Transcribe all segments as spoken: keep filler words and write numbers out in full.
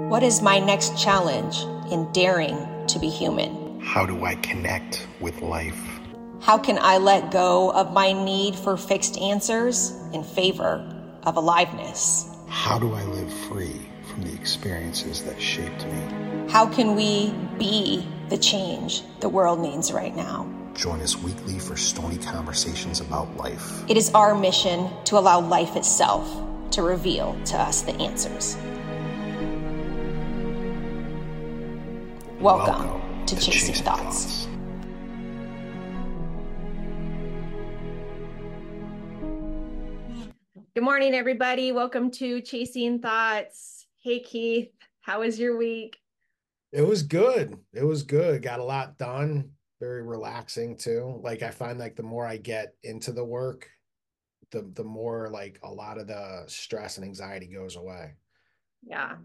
What is my next challenge in daring to be human? How do I connect with life? How can I let go of my need for fixed answers in favor of aliveness? How do I live free from the experiences that shaped me? How can we be the change the world needs right now? Join us weekly for stony conversations about life. It is our mission to allow life itself to reveal to us the answers. Welcome, Welcome to, to Chasing, Chasing Thoughts. Thoughts. Good morning, everybody. Welcome to Chasing Thoughts. Hey, Keith, how was your week? It was good. It was good. Got a lot done. Very relaxing too. Like I find like the more I get into the work, the the more like a lot of the stress and anxiety goes away. Yeah.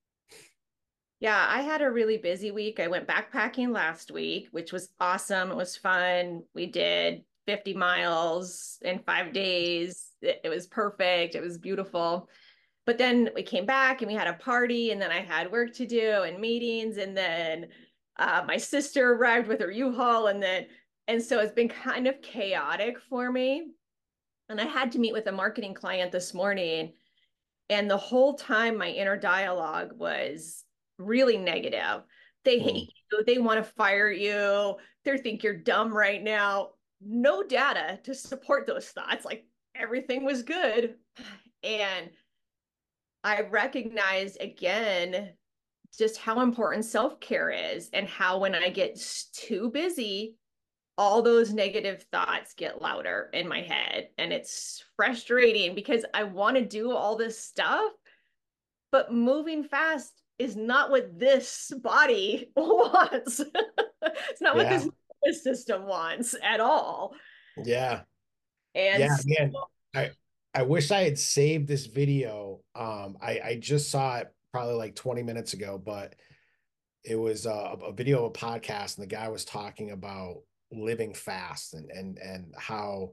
Yeah, I had a really busy week. I went backpacking last week, which was awesome. It was fun. We did fifty miles in five days. It, it was perfect. It was beautiful. But then we came back and we had a party, and then I had work to do and meetings, and then uh, my sister arrived with her U-Haul, and then and so it's been kind of chaotic for me. And I had to meet with a marketing client this morning, and the whole time my inner dialogue was really negative. They hate you. They want to fire you. They think you're dumb right now. No data to support those thoughts. Like everything was good. And I recognize again just how important self-care is, and how when I get too busy, all those negative thoughts get louder in my head. And it's frustrating because I want to do all this stuff, but moving fast is not what this body wants. It's not yeah. what this system wants at all. Yeah. And yeah, so, man. I I wish I had saved this video. Um, I, I just saw it probably like twenty minutes ago, but it was a, a video of a podcast, and the guy was talking about living fast and and and how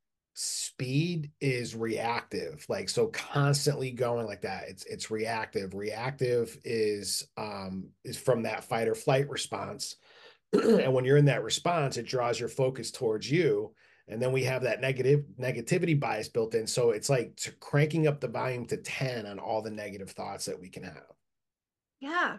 speed is reactive, like so constantly going like that. It's it's reactive. Reactive is um is from that fight or flight response. And when you're in that response, it draws your focus towards you. And then we have that negative negativity bias built in. So it's like to cranking up the volume to ten on all the negative thoughts that we can have. Yeah.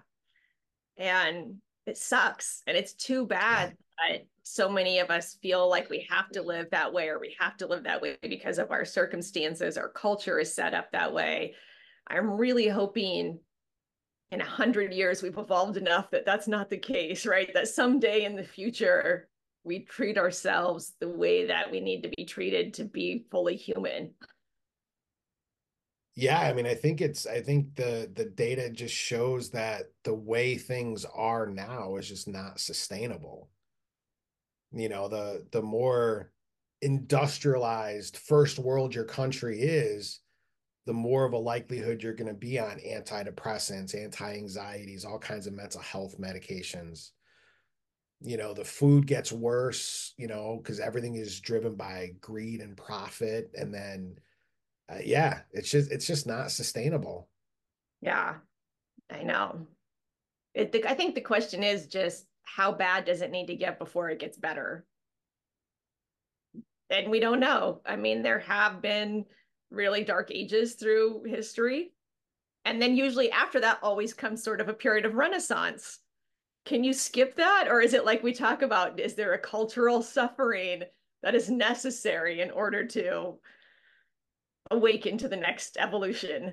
And it sucks. And it's too bad that so many of us feel like we have to live that way, or we have to live that way because of our circumstances. Our culture is set up that way. I'm really hoping in a hundred years we've evolved enough that that's not the case, right? That someday in the future we treat ourselves the way that we need to be treated to be fully human. Yeah, I mean, I think it's, I think the the data just shows that the way things are now is just not sustainable. You know, the the more industrialized first world your country is, the more of a likelihood you're going to be on antidepressants, anti-anxieties, all kinds of mental health medications. You know, the food gets worse, you know, because everything is driven by greed and profit. And then Uh, yeah, it's just it's just not sustainable. Yeah, I know. It, the, I think the question is just how bad does it need to get before it gets better? And we don't know. I mean, there have been really dark ages through history. And then usually after that always comes sort of a period of renaissance. Can you skip that? Or is it like we talk about, is there a cultural suffering that is necessary in order to awaken to the next evolution?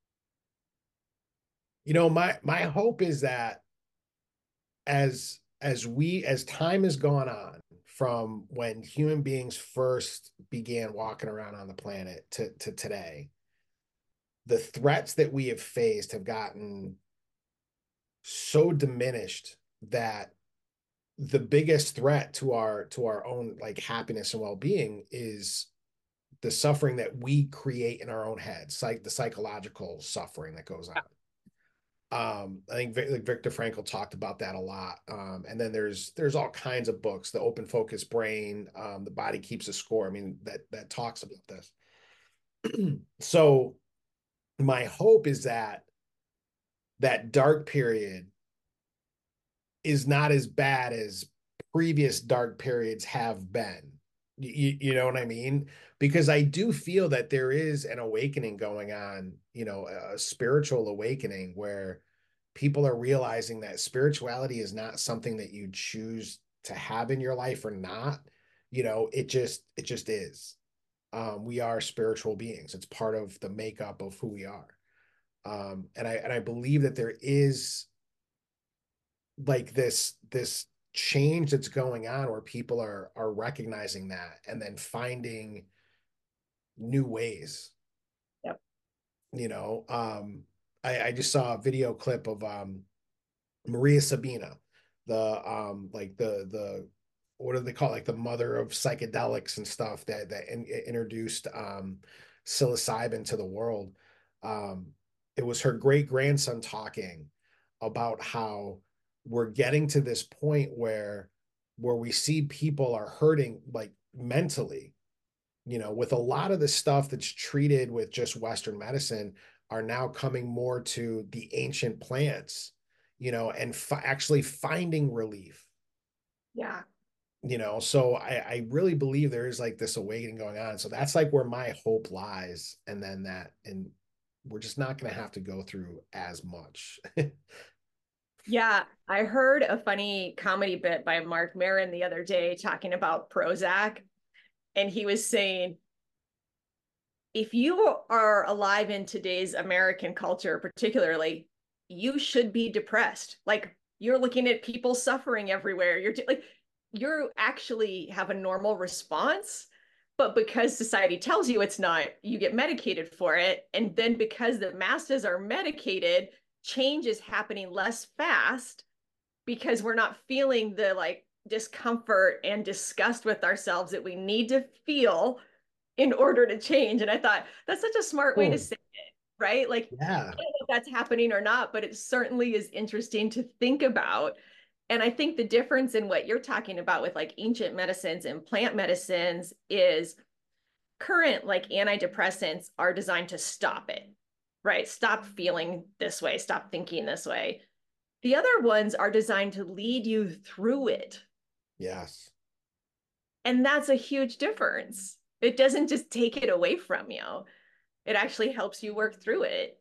You know, my my hope is that as as we as time has gone on from when human beings first began walking around on the planet to, to today, the threats that we have faced have gotten so diminished that the biggest threat to our to our own like happiness and well-being is the suffering that we create in our own heads, like the psychological suffering that goes on. Um, I think like Viktor Frankl talked about that a lot. Um, and then there's there's all kinds of books, the Open Focus Brain, um, The Body Keeps a Score. I mean, that that talks about this. So my hope is that that dark period is not as bad as previous dark periods have been. You, you know what I mean? Because I do feel that there is an awakening going on, you know, a spiritual awakening where people are realizing that spirituality is not something that you choose to have in your life or not. You know, it just it just is. Um, we are spiritual beings. It's part of the makeup of who we are. Um, and I and I believe that there is like this this change that's going on where people are are recognizing that and then finding new ways. Yep. You know, um, I, I just saw a video clip of um, Maria Sabina, the um, like the the what do they call it? Like the mother of psychedelics and stuff that that in, introduced um, psilocybin to the world. Um, it was her great grandson talking about how we're getting to this point where where we see people are hurting like mentally, you know, with a lot of the stuff that's treated with just Western medicine are now coming more to the ancient plants, you know, and fi- actually finding relief. Yeah. You know, so I, I really believe there is like this awakening going on. So that's like where my hope lies. And then that, and we're just not going to have to go through as much. Yeah, I heard a funny comedy bit by Mark Maron the other day talking about Prozac, and he was saying, if you are alive in today's American culture, particularly, you should be depressed. Like you're looking at people suffering everywhere. You're like, you actually have a normal response, but because society tells you it's not, you get medicated for it. And then because the masses are medicated, change is happening less fast because we're not feeling the like discomfort and disgust with ourselves that we need to feel in order to change. And I thought that's such a smart way to Oh, say it, right? Like, yeah. I don't know if that's happening or not, but it certainly is interesting to think about. And I think the difference in what you're talking about with like ancient medicines and plant medicines is current like antidepressants are designed to stop it, right? Stop feeling this way, stop thinking this way. The other ones are designed to lead you through it. Yes. And that's a huge difference. It doesn't just take it away from you. It actually helps you work through it.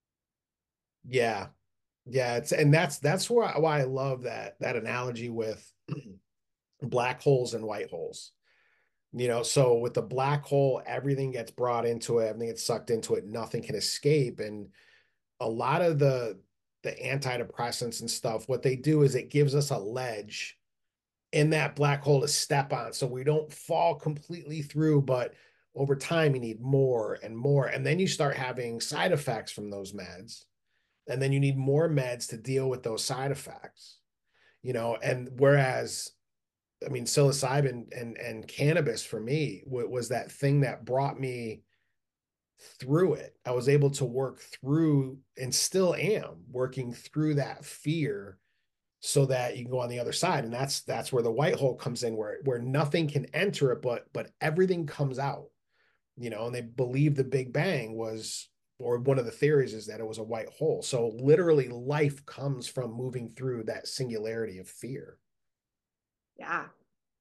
Yeah. Yeah. It's, and that's, that's where, why I love that, that analogy with black holes and white holes. You know, so with the black hole, everything gets brought into it, everything gets sucked into it, nothing can escape. And a lot of the the antidepressants and stuff, what they do is it gives us a ledge in that black hole to step on so we don't fall completely through, but over time you need more and more. And then you start having side effects from those meds. And then you need more meds to deal with those side effects. You know, and whereas I mean, psilocybin and and cannabis for me was that thing that brought me through it. I was able to work through and still am working through that fear so that you can go on the other side. And that's that's where the white hole comes in, where where nothing can enter it, but but everything comes out. You know, and they believe the Big Bang was, or one of the theories is that it was a white hole. So literally life comes from moving through that singularity of fear. Yeah.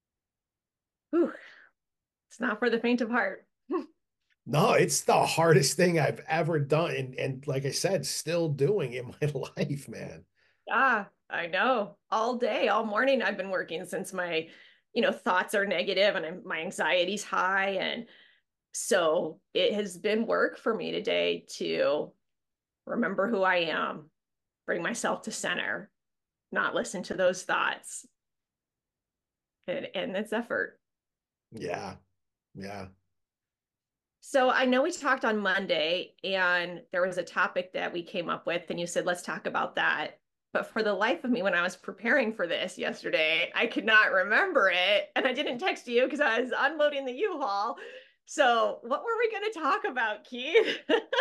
Whew. It's not for the faint of heart. No, it's the hardest thing I've ever done. And, and like I said, still doing in my life, man. Yeah, I know. All day, all morning, I've been working since my, you know, thoughts are negative and I'm, my anxiety's high. And so it has been work for me today to remember who I am, bring myself to center, not listen to those thoughts. And, and it's effort. Yeah. Yeah. So I know we talked on Monday and there was a topic that we came up with, and you said, let's talk about that. But for the life of me, when I was preparing for this yesterday, I could not remember it. And I didn't text you because I was unloading the U-Haul. So what were we going to talk about, Keith?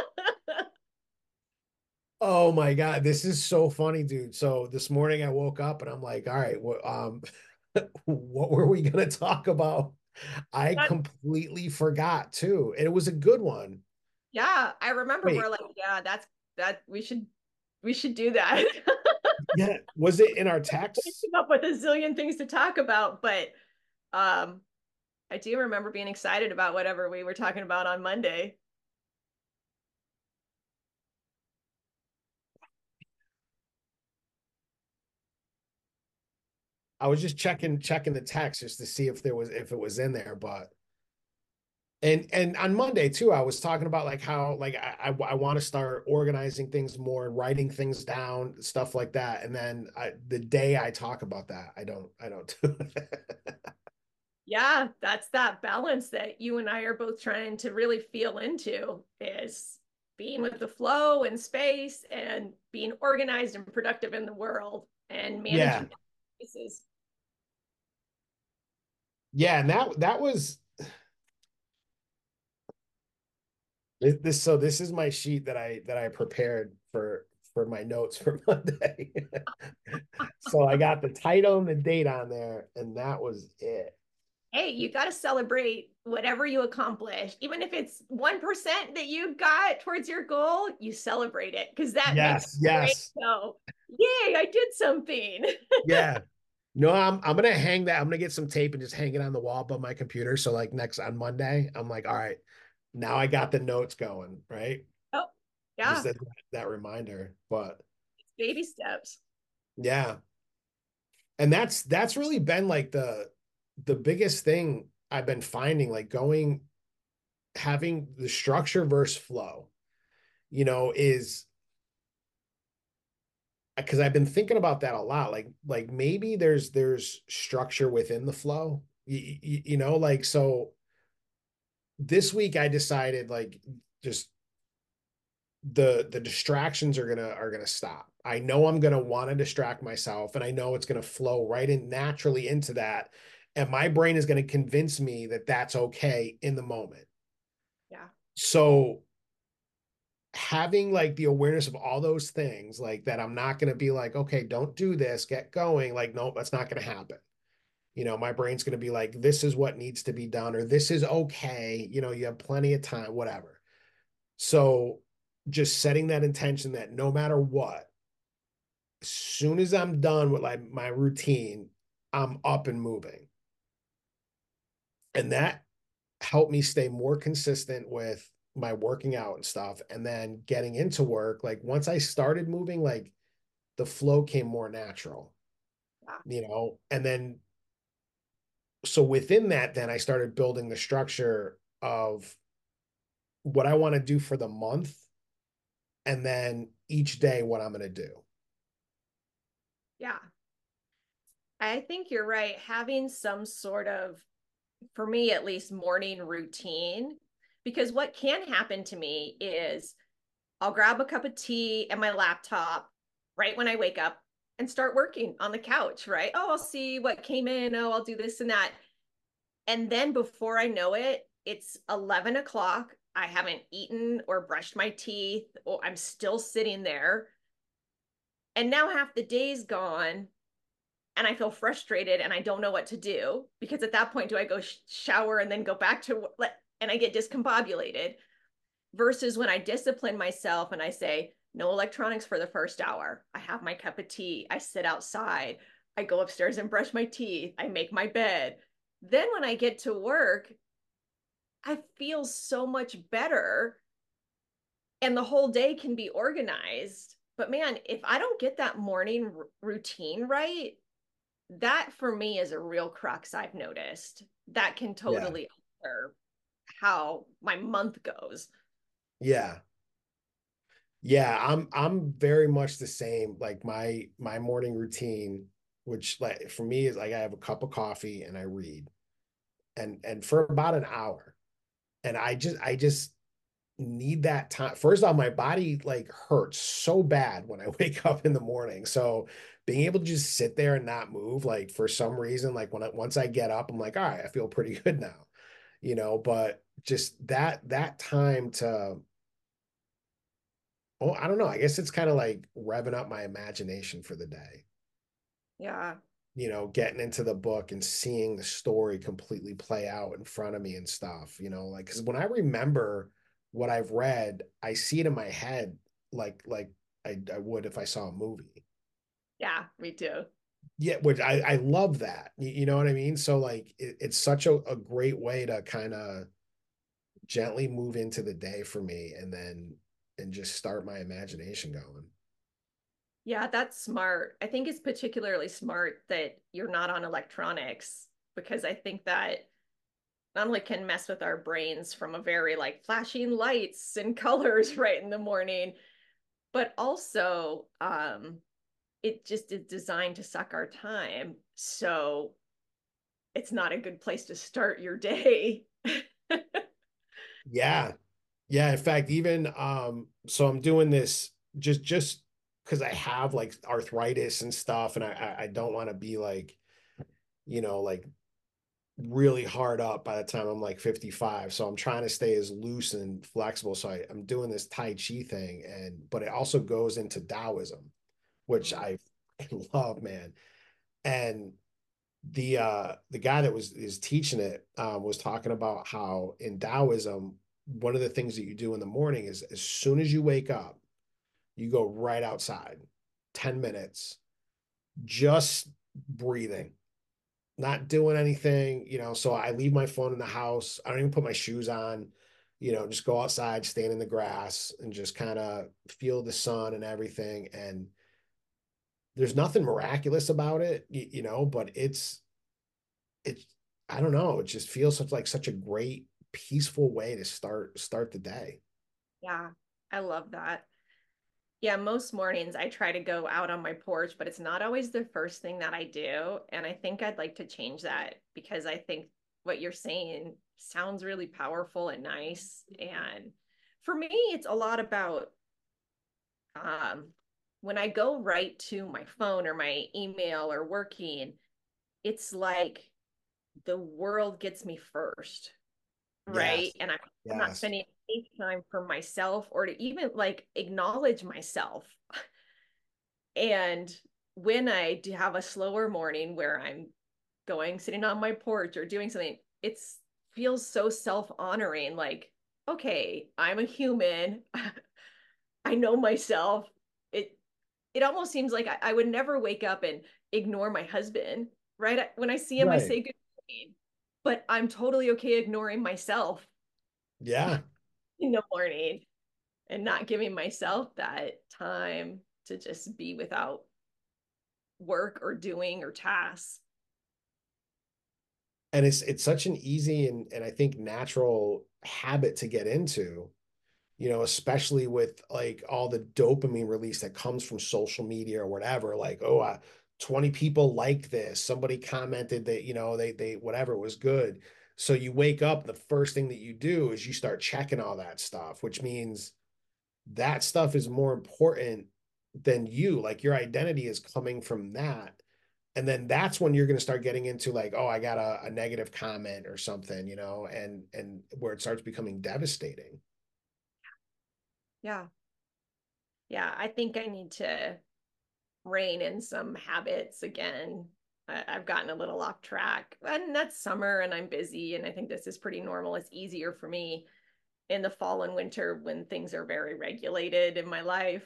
Oh my God. This is so funny, dude. So this morning I woke up and I'm like, all right, what um what were we gonna talk about? I That, completely forgot too. And it was a good one. yeah, I remember we're Wait, like, yeah, that's that we should. We should do that. Yeah. Was it in our text? Come up with a zillion things to talk about, but um, I do remember being excited about whatever we were talking about on Monday. I was just checking checking the text just to see if there was if it was in there, but and and on Monday too, I was talking about like how like I I, I want to start organizing things more, writing things down, stuff like that. And then I, the day I talk about that, I don't I don't do it. Yeah, that's that balance that you and I are both trying to really feel into is being with the flow and space and being organized and productive in the world and Yeah, managing spaces. yeah, and that that was this, this. So this is my sheet that I that I prepared for for my notes for Monday. So I got the title and the date on there, and that was it. Hey, you got to celebrate whatever you accomplish. Even if it's one percent that you got towards your goal, you celebrate it because that makes Yes, your brain yes, go, yay, I did something. yeah. No, I'm I'm gonna hang that. I'm gonna get some tape and just hang it on the wall above my computer. So like next on Monday, I'm like, all right, now I got the notes going, right? Oh, Just yeah, that that reminder. But baby steps. yeah. And that's that's really been like the the biggest thing I've been finding, like going having the structure versus flow, you know, is because I've been thinking about that a lot. Like like maybe there's there's structure within the flow. You, you, you know, like so this week I decided like just the the distractions are gonna are gonna stop. I know I'm gonna want to distract myself, and I know it's gonna flow right in naturally into that, and my brain is gonna convince me that that's okay in the moment. Yeah. So having like the awareness of all those things, like that, I'm not gonna be like, okay, don't do this, get going. Like, nope, that's not gonna happen. You know, my brain's gonna be like, this is what needs to be done, or this is okay. You know, you have plenty of time, whatever. So just setting that intention that no matter what, as soon as I'm done with like my routine, I'm up and moving. And that helped me stay more consistent with my working out and stuff. And then getting into work, like once I started moving, like the flow came more natural, Yeah. you know? And then, so within that, then I started building the structure of what I want to do for the month. And then each day, what I'm going to do. Yeah. I think you're right. Having some sort of, for me at least, morning routine, because what can happen to me is I'll grab a cup of tea and my laptop right when I wake up and start working on the couch, right? Oh, I'll see what came in. Oh, I'll do this and that. And then before I know it, it's eleven o'clock. I haven't eaten or brushed my teeth, or I'm still sitting there. And now half the day's gone and I feel frustrated and I don't know what to do because at that point, do I go sh- shower and then go back to let and I get discombobulated versus when I discipline myself and I say, no electronics for the first hour. I have my cup of tea. I sit outside. I go upstairs and brush my teeth. I make my bed. Then when I get to work, I feel so much better and the whole day can be organized. But man, if I don't get that morning r- routine right, that for me is a real crux I've noticed. That can Yeah. totally alter how my month goes. Yeah. Yeah, I'm I'm very much the same. Like my my morning routine, which like for me is like I have a cup of coffee and I read. And and for about an hour. And I just I just need that time. First off, my body like hurts so bad when I wake up in the morning. So being able to just sit there and not move, like for some reason, like when I once I get up, I'm like, all right, I feel pretty good now, you know, but just that that time to oh, I don't know. I guess it's kind of like revving up my imagination for the day. Yeah. You know, getting into the book and seeing the story completely play out in front of me and stuff, you know, like because when I remember what I've read, I see it in my head like like I, I would if I saw a movie. Yeah, me too. Yeah, which I, I love that. You, you know what I mean? So like it, it's such a, a great way to kind of gently move into the day for me and then and just start my imagination going. Yeah, that's smart. I think it's particularly smart that you're not on electronics because I think that not only can mess with our brains from a very like flashing lights and colors right in the morning, but also um it just is designed to suck our time. So it's not a good place to start your day. Yeah. Yeah. In fact, even um, so I'm doing this just just because I have like arthritis and stuff, and I I don't want to be like, you know, like really hard up by the time I'm like fifty-five. So I'm trying to stay as loose and flexible. So I, I'm doing this Tai Chi thing, and but it also goes into Taoism, which I love, man. And the uh the guy that was is teaching it um was talking about how in Taoism, one of the things that you do in the morning is as soon as you wake up, you go right outside, ten minutes, just breathing, not doing anything, you know. So I leave my phone in the house. I don't even put my shoes on, you know, just go outside, stand in the grass, and just kind of feel the sun and everything. And there's nothing miraculous about it, you, you know, but it's, it's, I don't know, it just feels such like such a great, peaceful way to start, start the day. Yeah, I love that. Yeah, most mornings I try to go out on my porch, but it's not always the first thing that I do. And I think I'd like to change that because I think what you're saying sounds really powerful and nice. And for me, it's a lot about um, when I go right to my phone or my email or working, it's like the world gets me first, right? Yes. And I'm, I'm not Yes. spending any time for myself or to even like acknowledge myself. And when I do have a slower morning where I'm going, sitting on my porch or doing something, it feels so self-honoring. Like, okay, I'm a human. I know myself. It it almost seems like I, I would never wake up and ignore my husband, right? When I see him, I Right. say good morning, but I'm totally okay ignoring myself Yeah. in the morning and not giving myself that time to just be without work or doing or tasks. And it's it's such an easy and and I think natural habit to get into, you know, especially with like all the dopamine release that comes from social media or whatever, like, oh, uh, twenty people like this, somebody commented that, you know, they they whatever was good. So you wake up, the first thing that you do is you start checking all that stuff, which means that stuff is more important than you. Like your identity is coming from that. And then that's when you're going to start getting into like, oh, I got a, a negative comment or something, you know, and and where it starts becoming devastating. Yeah. Yeah. I think I need to rein in some habits again. I, I've gotten a little off track. And that's summer and I'm busy. And I think this is pretty normal. It's easier for me in the fall and winter when things are very regulated in my life.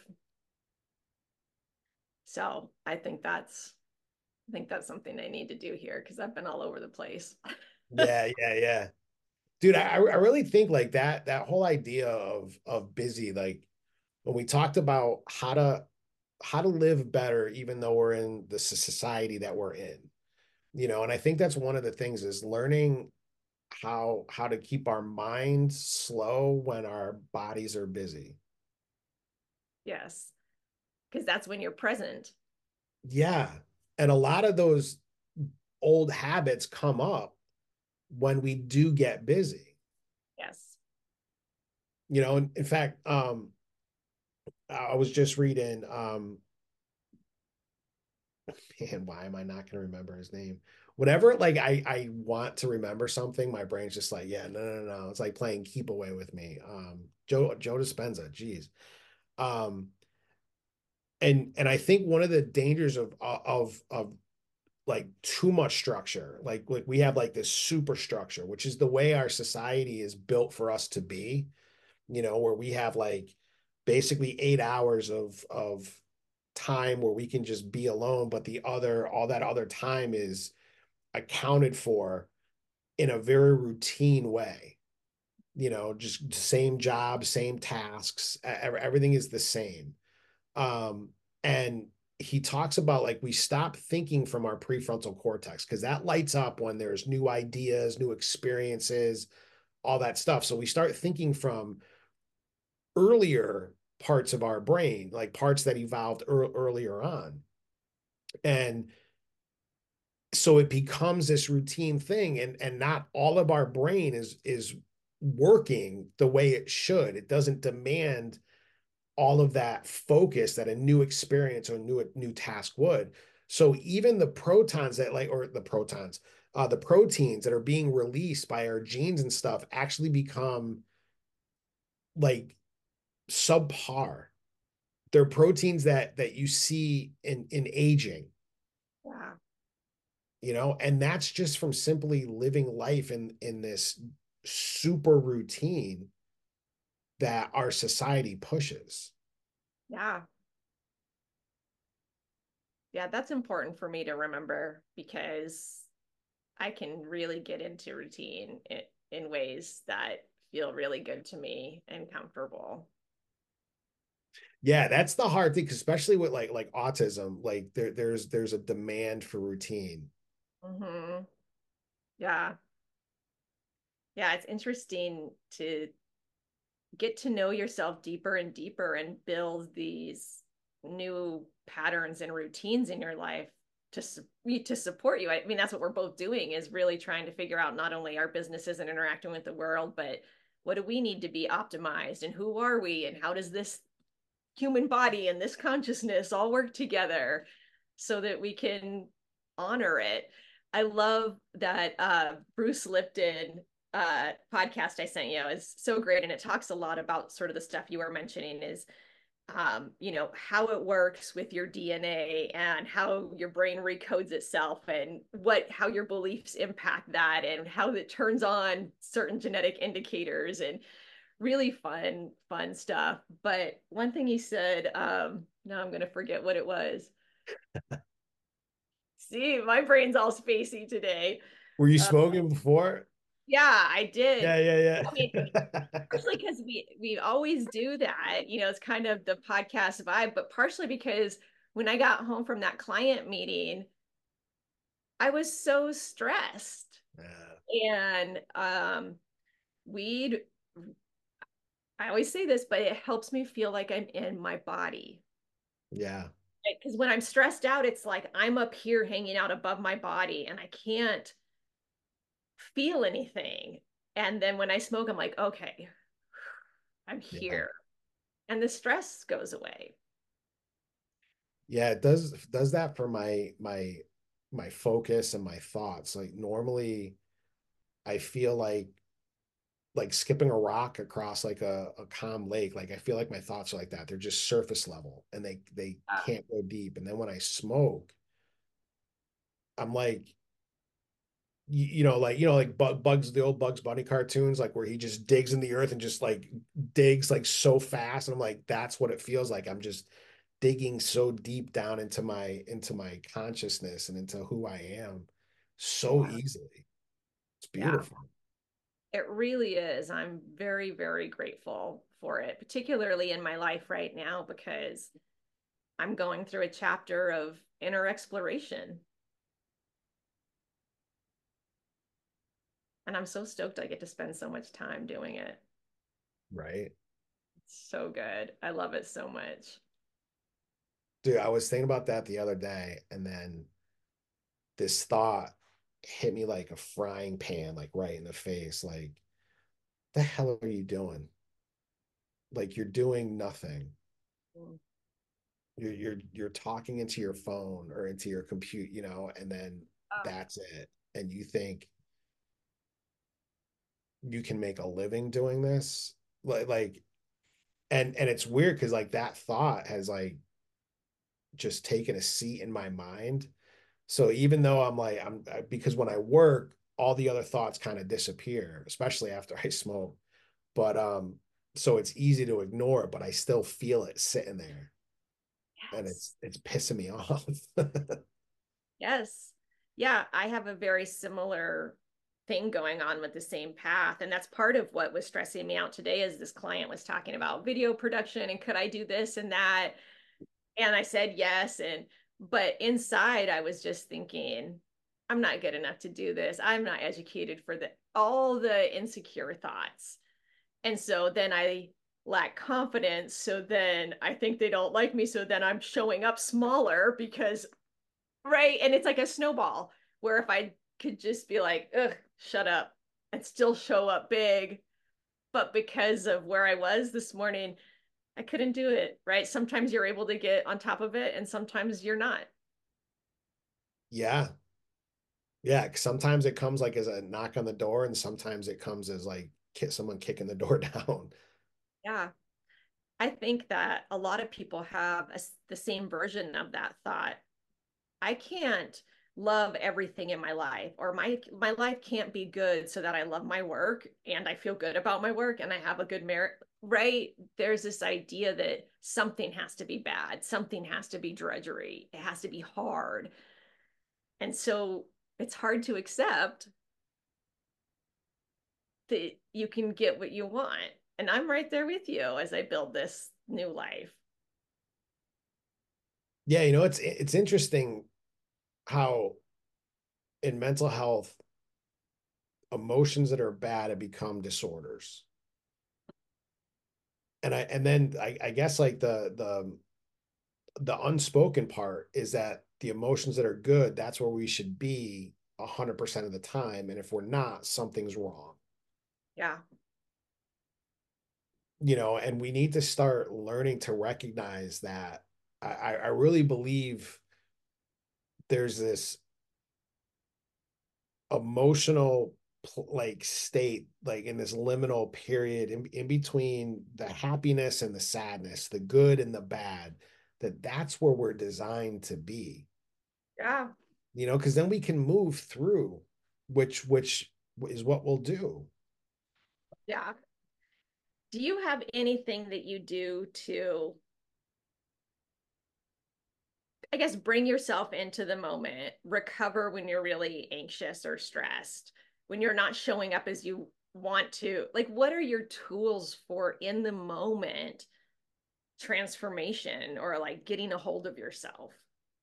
So I think that's I think that's something I need to do here because I've been all over the place. Yeah, yeah, yeah. Dude, I, I really think like that that whole idea of of busy, like when we talked about how to how to live better, even though we're in the society that we're in, you know, and I think that's one of the things is learning how how to keep our minds slow when our bodies are busy. Yes, because that's when you're present. Yeah. And a lot of those old habits come up when we do get busy. Yes. You know, in, in fact, um, I was just reading, um, man, why am I not going to remember his name? Whenever like I I want to remember something, my brain's just like, yeah, no, no, no. It's like playing keep away with me. Um, Joe Joe Dispenza, geez. Um, and and I think one of the dangers of of of like too much structure, like like we have like this super structure, which is the way our society is built for us to be, you know, where we have like basically eight hours of of time where we can just be alone, but the other all that other time is accounted for in a very routine way. You know, just same job, same tasks, everything is the same. Um, and he talks about like we stop thinking from our prefrontal cortex because that lights up when there's new ideas, new experiences, all that stuff. So we start thinking from earlier parts of our brain, like parts that evolved er- earlier on. And so it becomes this routine thing, and and not all of our brain is is working the way it should. It doesn't demand all of that focus that a new experience or new new task would. So even the protons that like or the protons, uh, the proteins that are being released by our genes and stuff actually become like subpar. They're proteins that that you see in in aging. Yeah. You know, and that's just from simply living life in in this super routine that our society pushes. Yeah. Yeah, that's important for me to remember because I can really get into routine in, in ways that feel really good to me and comfortable. Yeah, that's the hard thing, especially with like like autism. Like there there's there's a demand for routine. Mm-hmm. Yeah. Yeah, it's interesting to get to know yourself deeper and deeper and build these new patterns and routines in your life to to support you. I mean, that's what we're both doing is really trying to figure out not only our businesses and interacting with the world, but what do we need to be optimized and who are we and how does this human body and this consciousness all work together so that we can honor it. I love that uh, Bruce Lipton uh, podcast I sent you is so great. And it talks a lot about sort of the stuff you were mentioning is, um, you know, how it works with your D N A and how your brain recodes itself and what, how your beliefs impact that and how it turns on certain genetic indicators and really fun, fun stuff. But one thing he said, um, now I'm going to forget what it was. See, my brain's all spacey today. Were you Uh, smoking before? yeah, I did. Yeah, yeah, I mean, yeah. partially because we we always do that, you know, it's kind of the podcast vibe, but partially because when I got home from that client meeting, I was so stressed. Yeah. And um weed, I always say this, but it helps me feel like I'm in my body. Yeah. Because when I'm stressed out, it's like I'm up here hanging out above my body and I can't feel anything. And then when I smoke, I'm like, okay, I'm Yeah. here. And the stress goes away. Yeah, it does does that for my my my focus and my thoughts. Like normally I feel like like skipping a rock across like a, a calm lake. Like I feel like my thoughts are like that. They're just surface level and they they Uh, can't go deep. And then when I smoke, I'm like, you, you know, like you know, like Bug, Bugs, the old Bugs Bunny cartoons, like where he just digs in the earth and just like digs like so fast. And I'm like, that's what it feels like. I'm just digging so deep down into my into my consciousness and into who I am so yeah. easily. It's Yeah. beautiful. It really is. I'm very, very grateful for it, particularly in my life right now, because I'm going through a chapter of inner exploration. And I'm so stoked I get to spend so much time doing it. Right. It's so good. I love it so much. Dude, I was thinking about that the other day, and then this thought hit me like a frying pan, like right in the face. Like, the hell are you doing? Like you're doing nothing. Mm. You're you're you're talking into your phone or into your compute, you know, and then Oh, that's it. And you think you can make a living doing this? Like like and and it's weird because like that thought has like just taken a seat in my mind. So even though I'm like I'm because when I work, all the other thoughts kind of disappear, especially after I smoke. But um so it's easy to ignore it, but I still feel it sitting there, and it's Yes. it's pissing me off. Yes. Yeah, I have a very similar thing going on with the same path. And that's part of what was stressing me out today is this client was talking about video production and could I do this and that? And I said yes. And but inside I was just thinking, I'm not good enough to do this. I'm not educated for the all the insecure thoughts. And so then I lack confidence. So then I think they don't like me. So then I'm showing up smaller because right. And it's like a snowball where if I could just be like, ugh, shut up and still show up big. But because of where I was this morning, I couldn't do it. Right. Sometimes you're able to get on top of it and sometimes you're not. Yeah. Yeah. Sometimes it comes like as a knock on the door, and sometimes it comes as like someone kicking the door down. Yeah. I think that a lot of people have a, the same version of that thought. I can't love everything in my life, or my my life can't be good so that I love my work and I feel good about my work and I have a good merit, right? There's this idea that something has to be bad, something has to be drudgery, it has to be hard. And so it's hard to accept that you can get what you want. And I'm right there with you as I build this new life. Yeah, you know, it's it's interesting how in mental health, emotions that are bad have become disorders. And I and then I, I guess like the the the unspoken part is that the emotions that are good, that's where we should be a hundred percent of the time. And if we're not, something's wrong. Yeah. You know, and we need to start learning to recognize that. I, I really believe there's this emotional like state, like in this liminal period in, in between the happiness and the sadness, the good and the bad, that that's where we're designed to be. Yeah. You know, because then we can move through, which which is what we'll do. Yeah. Do you have anything that you do to, I guess, bring yourself into the moment, recover when you're really anxious or stressed, when you're not showing up as you want to? Like, what are your tools for in the moment transformation or like getting a hold of yourself?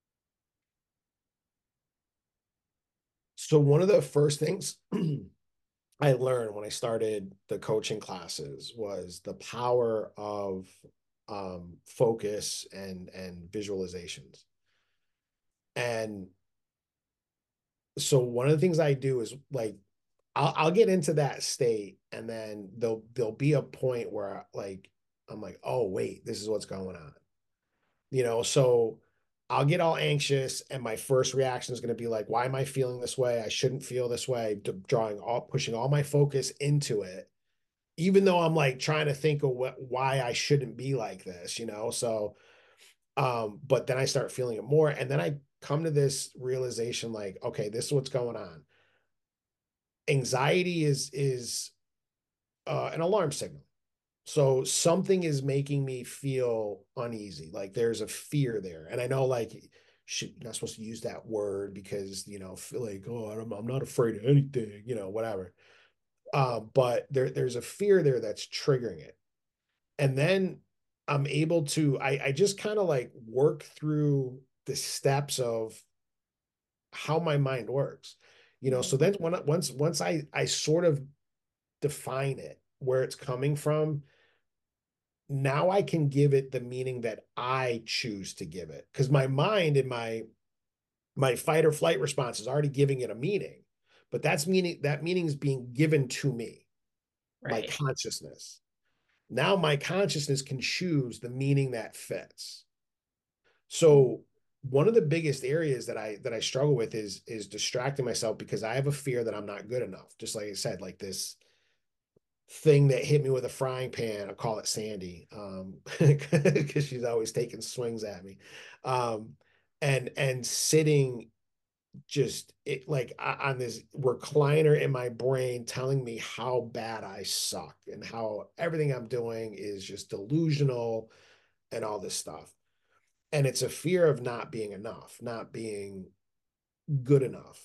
So one of the first things I learned when I started the coaching classes was the power of um, focus and and visualizations. And so one of the things I do is like I'll I'll get into that state, and then there'll there'll be a point where like I'm like, oh wait, this is what's going on. You know, so I'll get all anxious, and my first reaction is going to be like, why am I feeling this way? I shouldn't feel this way, drawing all pushing all my focus into it, even though I'm like trying to think of what why I shouldn't be like this, you know. So um, but then I start feeling it more, and then I come to this realization like, okay, this is what's going on. Anxiety is is uh, an alarm signal. So something is making me feel uneasy. Like there's a fear there. And I know like should you're not supposed to use that word because, you know, feel like, oh, I'm, I'm not afraid of anything, you know, whatever. Uh, but there, there's a fear there that's triggering it. And then I'm able to, I, I just kind of like work through the steps of how my mind works. You know, so Mhm. then when once once I I sort of define it, where it's coming from, now I can give it the meaning that I choose to give it. Because my mind and my my fight or flight response is already giving it a meaning, but that's meaning that meaning is being given to me by Right. consciousness. Now my consciousness can choose the meaning that fits. So one of the biggest areas that I that I struggle with is is distracting myself because I have a fear that I'm not good enough. Just like I said, like this thing that hit me with a frying pan. I call it Sandy, um, because she's always taking swings at me, um, and and sitting just it like on this recliner in my brain telling me how bad I suck and how everything I'm doing is just delusional and all this stuff. And it's a fear of not being enough, not being good enough.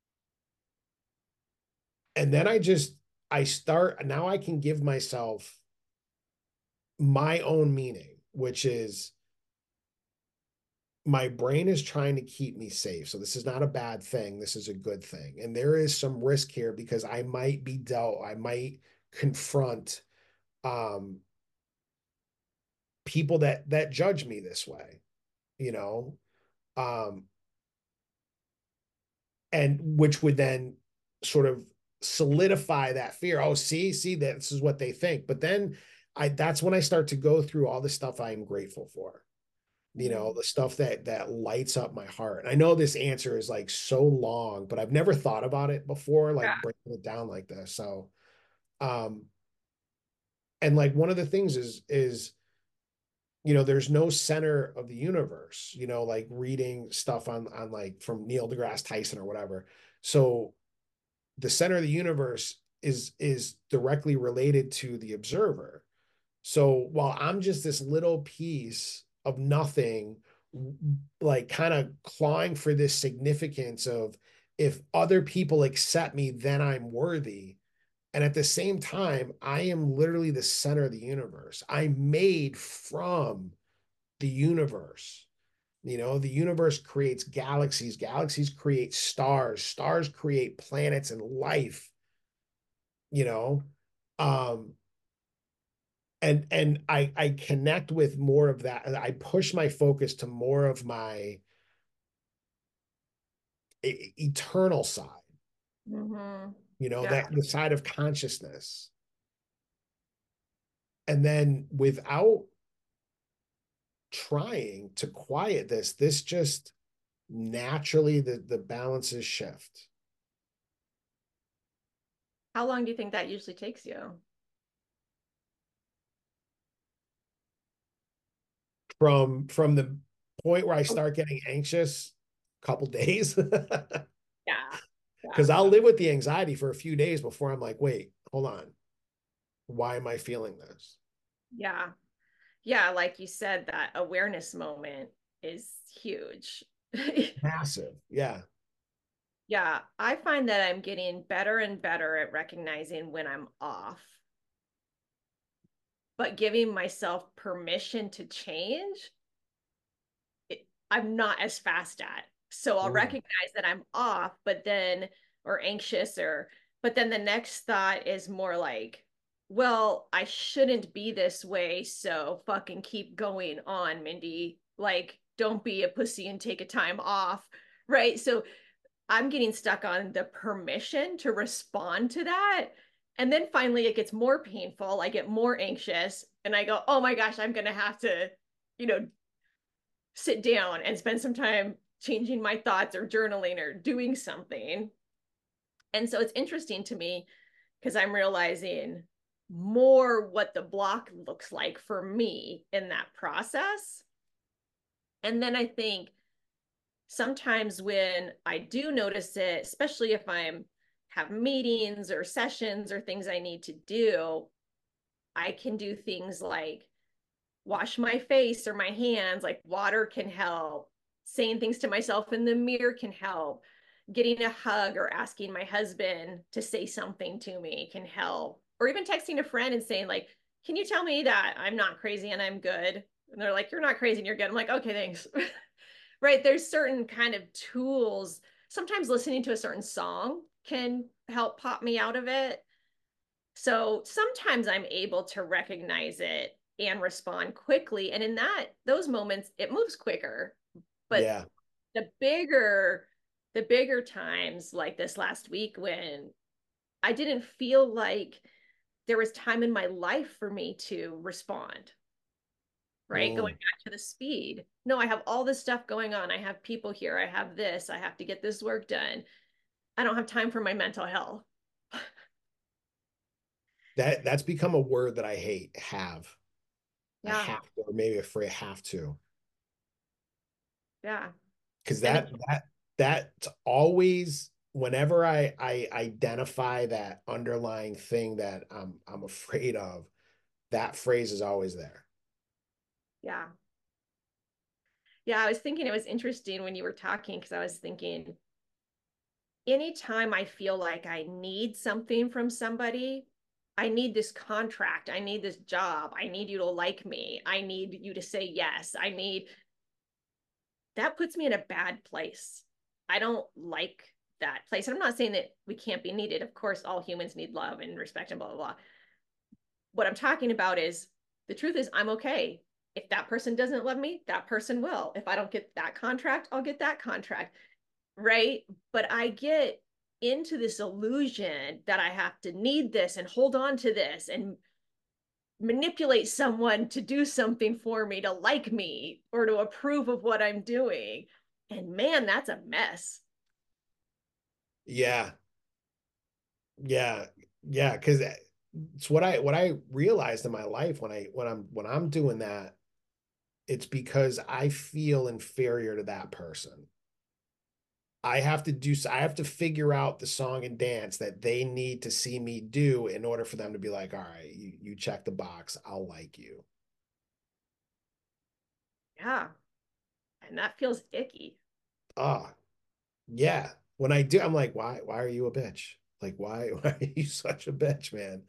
And then I just, I start, now I can give myself my own meaning, which is my brain is trying to keep me safe. So this is not a bad thing. This is a good thing. And there is some risk here because I might be dealt, I might confront um, people that that judge me this way, you know, um, and which would then sort of solidify that fear. Oh, see, see, this is what they think. But then I that's when I start to go through all the stuff I am grateful for. You know, the stuff that that lights up my heart. And I know this answer is like so long, but I've never thought about it before, Yeah. like breaking it down like this. So, um, and like one of the things is is you know, there's no center of the universe, you know, like reading stuff on on like from Neil deGrasse Tyson or whatever. So the center of the universe is is directly related to the observer. So while I'm just this little piece of nothing, like kind of clawing for this significance of if other people accept me, then I'm worthy. And at the same time, I am literally the center of the universe. I'm made from the universe. You know, the universe creates galaxies, galaxies create stars, stars create planets and life, you know. Um, and and I I connect with more of that. I push my focus to more of my e- eternal side, Mm-hmm. you know, Yeah. that the side of consciousness. And then without trying to quiet this, this just naturally the the balances shift. How long do you think that usually takes you? From from the point where I start getting anxious, a couple days. Yeah. Because Yeah. I'll live with the anxiety for a few days before I'm like, wait, hold on. Why am I feeling this? Yeah. Yeah. Like you said, that awareness moment is huge. Massive. Yeah. Yeah. I find that I'm getting better and better at recognizing when I'm off, but giving myself permission to change, it, I'm not as fast at. So I'll Mm. recognize that I'm off, but then, or anxious, or, but then the next thought is more like, well, I shouldn't be this way. So fucking keep going on, Mindy. Like, don't be a pussy and take a time off. Right. So I'm getting stuck on the permission to respond to that. And then finally it gets more painful. I get more anxious and I go, oh my gosh, I'm going to have to, you know, sit down and spend some time changing my thoughts or journaling or doing something. And so it's interesting to me because I'm realizing more what the block looks like for me in that process. And then I think sometimes when I do notice it, especially if I'm have meetings or sessions or things I need to do, I can do things like wash my face or my hands, like water can help. Saying things to myself in the mirror can help. Getting a hug or asking my husband to say something to me can help. Or even texting a friend and saying, like, can you tell me that I'm not crazy and I'm good? And they're like, you're not crazy and you're good. I'm like, okay, thanks. Right. There's certain kind of tools. Sometimes listening to a certain song can help pop me out of it. So sometimes I'm able to recognize it and respond quickly. And in that, those moments, it moves quicker. But Yeah. the bigger, the bigger times like this last week when I didn't feel like there was time in my life for me to respond, right? Going Mm. back to the speed. No, I have all this stuff going on. I have people here. I have this. I have to get this work done. I don't have time for my mental health. That that's become a word that I hate. Have. I Yeah. have to, or maybe afraid have to. Yeah. Because And that that that's always whenever I I identify that underlying thing that I'm I'm afraid of, that phrase is always there. Yeah. Yeah, I was thinking it was interesting when you were talking because I was thinking anytime I feel like I need something from somebody, I need this contract, I need this job, I need you to like me, I need you to say yes, I need that puts me in a bad place. I don't like that place. And I'm not saying that we can't be needed. Of course, all humans need love and respect and blah, blah, blah. What I'm talking about is the truth is, I'm okay. If that person doesn't love me, that person will. If I don't get that contract, I'll get that contract. Right. But I get into this illusion that I have to need this and hold on to this and manipulate someone to do something for me, to like me or to approve of what I'm doing. And man, that's a mess. Yeah. Yeah. Yeah. Cause it's what I what I realized in my life when I when I'm when I'm doing that, it's because I feel inferior to that person. I have to do I have to figure out the song and dance that they need to see me do in order for them to be like, all right, you, you check the box, I'll like you. Yeah. And that feels icky. Ah, yeah. When I do, I'm like, why why are you a bitch? Like, why why are you such a bitch, man?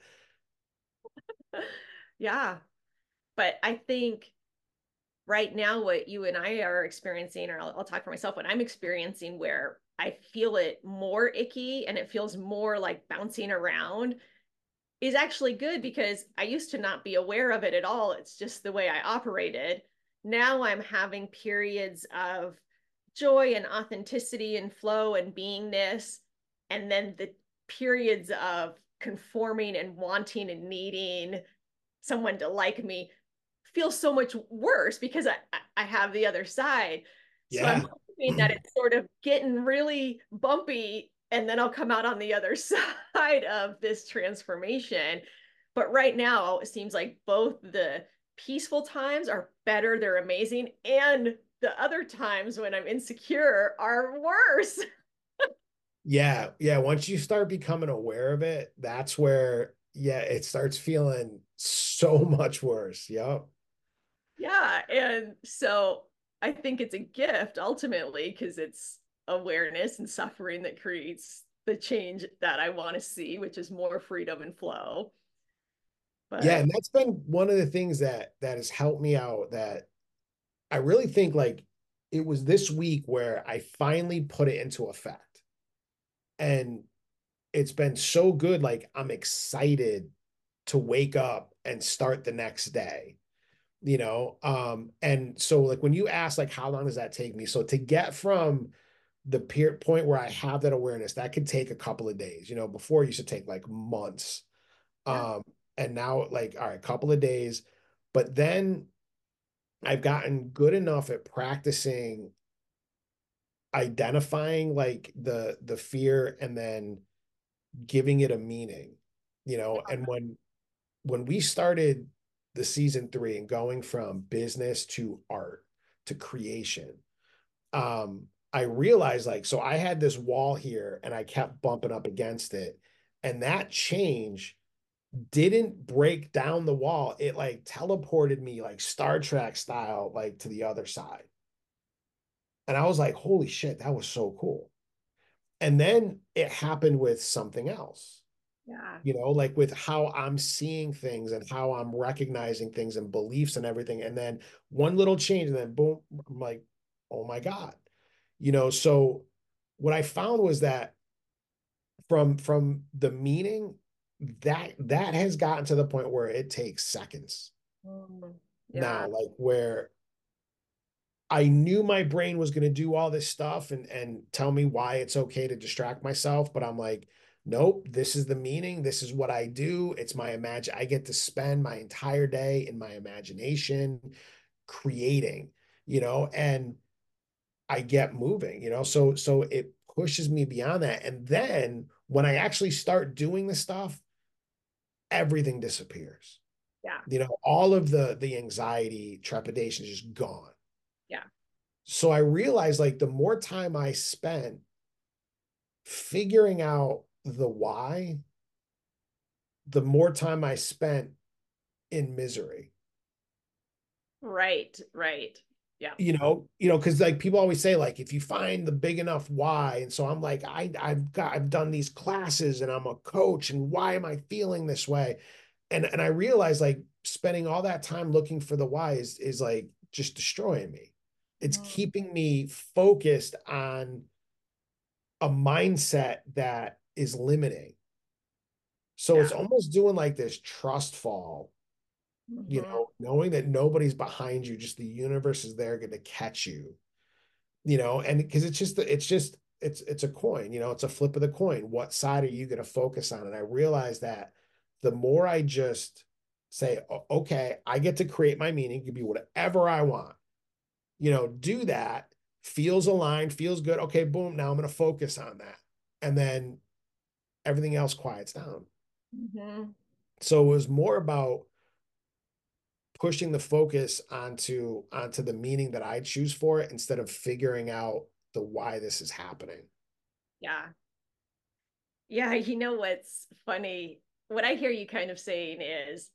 Yeah. But I think right now, what you and I are experiencing, or I'll, I'll talk for myself, what I'm experiencing where I feel it more icky and it feels more like bouncing around is actually good because I used to not be aware of it at all. It's just the way I operated. Now I'm having periods of joy and authenticity and flow and beingness. And then the periods of conforming and wanting and needing someone to like me feel so much worse because I, I have the other side. So I'm Yeah. hoping that it's sort of getting really bumpy and then I'll come out on the other side of this transformation. But right now, it seems like both the peaceful times are better, they're amazing, and the other times when I'm insecure are worse. Yeah. Yeah. Once you start becoming aware of it, that's where, yeah, it starts feeling so much worse. Yep. Yeah. And so I think it's a gift ultimately because it's awareness and suffering that creates the change that I want to see, which is more freedom and flow. Yeah, But and that's been one of the things that that has helped me out that I really think like it was this week where I finally put it into effect. And it's been so good. Like I'm excited to wake up and start the next day, you know? Um, and so like when you ask like how long does that take me? So to get from the peer point where I have that awareness, that could take a couple of days. You know, before it used to take like months. yeah, Um, and now like, all right, a couple of days. But then I've gotten good enough at practicing identifying like the the fear and then giving it a meaning, you know. And when when we started the season three and going from business to art to creation, um, I realized like, so I had this wall here and I kept bumping up against it. And that change didn't break down the wall. It like teleported me like Star Trek style, like to the other side. And I was like, holy shit, that was so cool. And then it happened with something else, yeah, you know, like with how I'm seeing things and how I'm recognizing things and beliefs and everything. And then one little change, and then boom, I'm like, oh my God. You know, so what I found was that from from the meaning, that that has gotten to the point where it takes seconds mm, yeah, now, like where I knew my brain was going to do all this stuff and and tell me why it's okay to distract myself, but I'm like, nope, this is the meaning. This is what I do. It's my imagine. I get to spend my entire day in my imagination creating, you know, and I get moving, you know. So so it pushes me beyond that. And then when I actually start doing the stuff, everything disappears. yeah, You know, all of the the anxiety, trepidation is just gone. yeah. So I realized like the more time I spent figuring out the why, the more time I spent in misery. Right, right. Yeah. You know, you know, because like people always say, like, if you find the big enough why, and so I'm like, I I've got I've done these classes and I'm a coach, and why am I feeling this way? And and I realized like spending all that time looking for the why is is like just destroying me. It's Mhm. keeping me focused on a mindset that is limiting. So it's Yeah. almost doing like this trust fall, you Hmm. know, knowing that nobody's behind you, just the universe is there going to catch you, you know, and because it's just, it's just, it's, it's a coin, you know, it's a flip of the coin. What side are you going to focus on? And I realized that the more I just say, okay, I get to create my meaning, it can be whatever I want, you know, do that, feels aligned, feels good. Okay, boom, now I'm going to focus on that. And then everything else quiets down. Hmm. So it was more about pushing the focus onto onto the meaning that I choose for it instead of figuring out the why this is happening. Yeah. Yeah. You know what's funny? What I hear you kind of saying is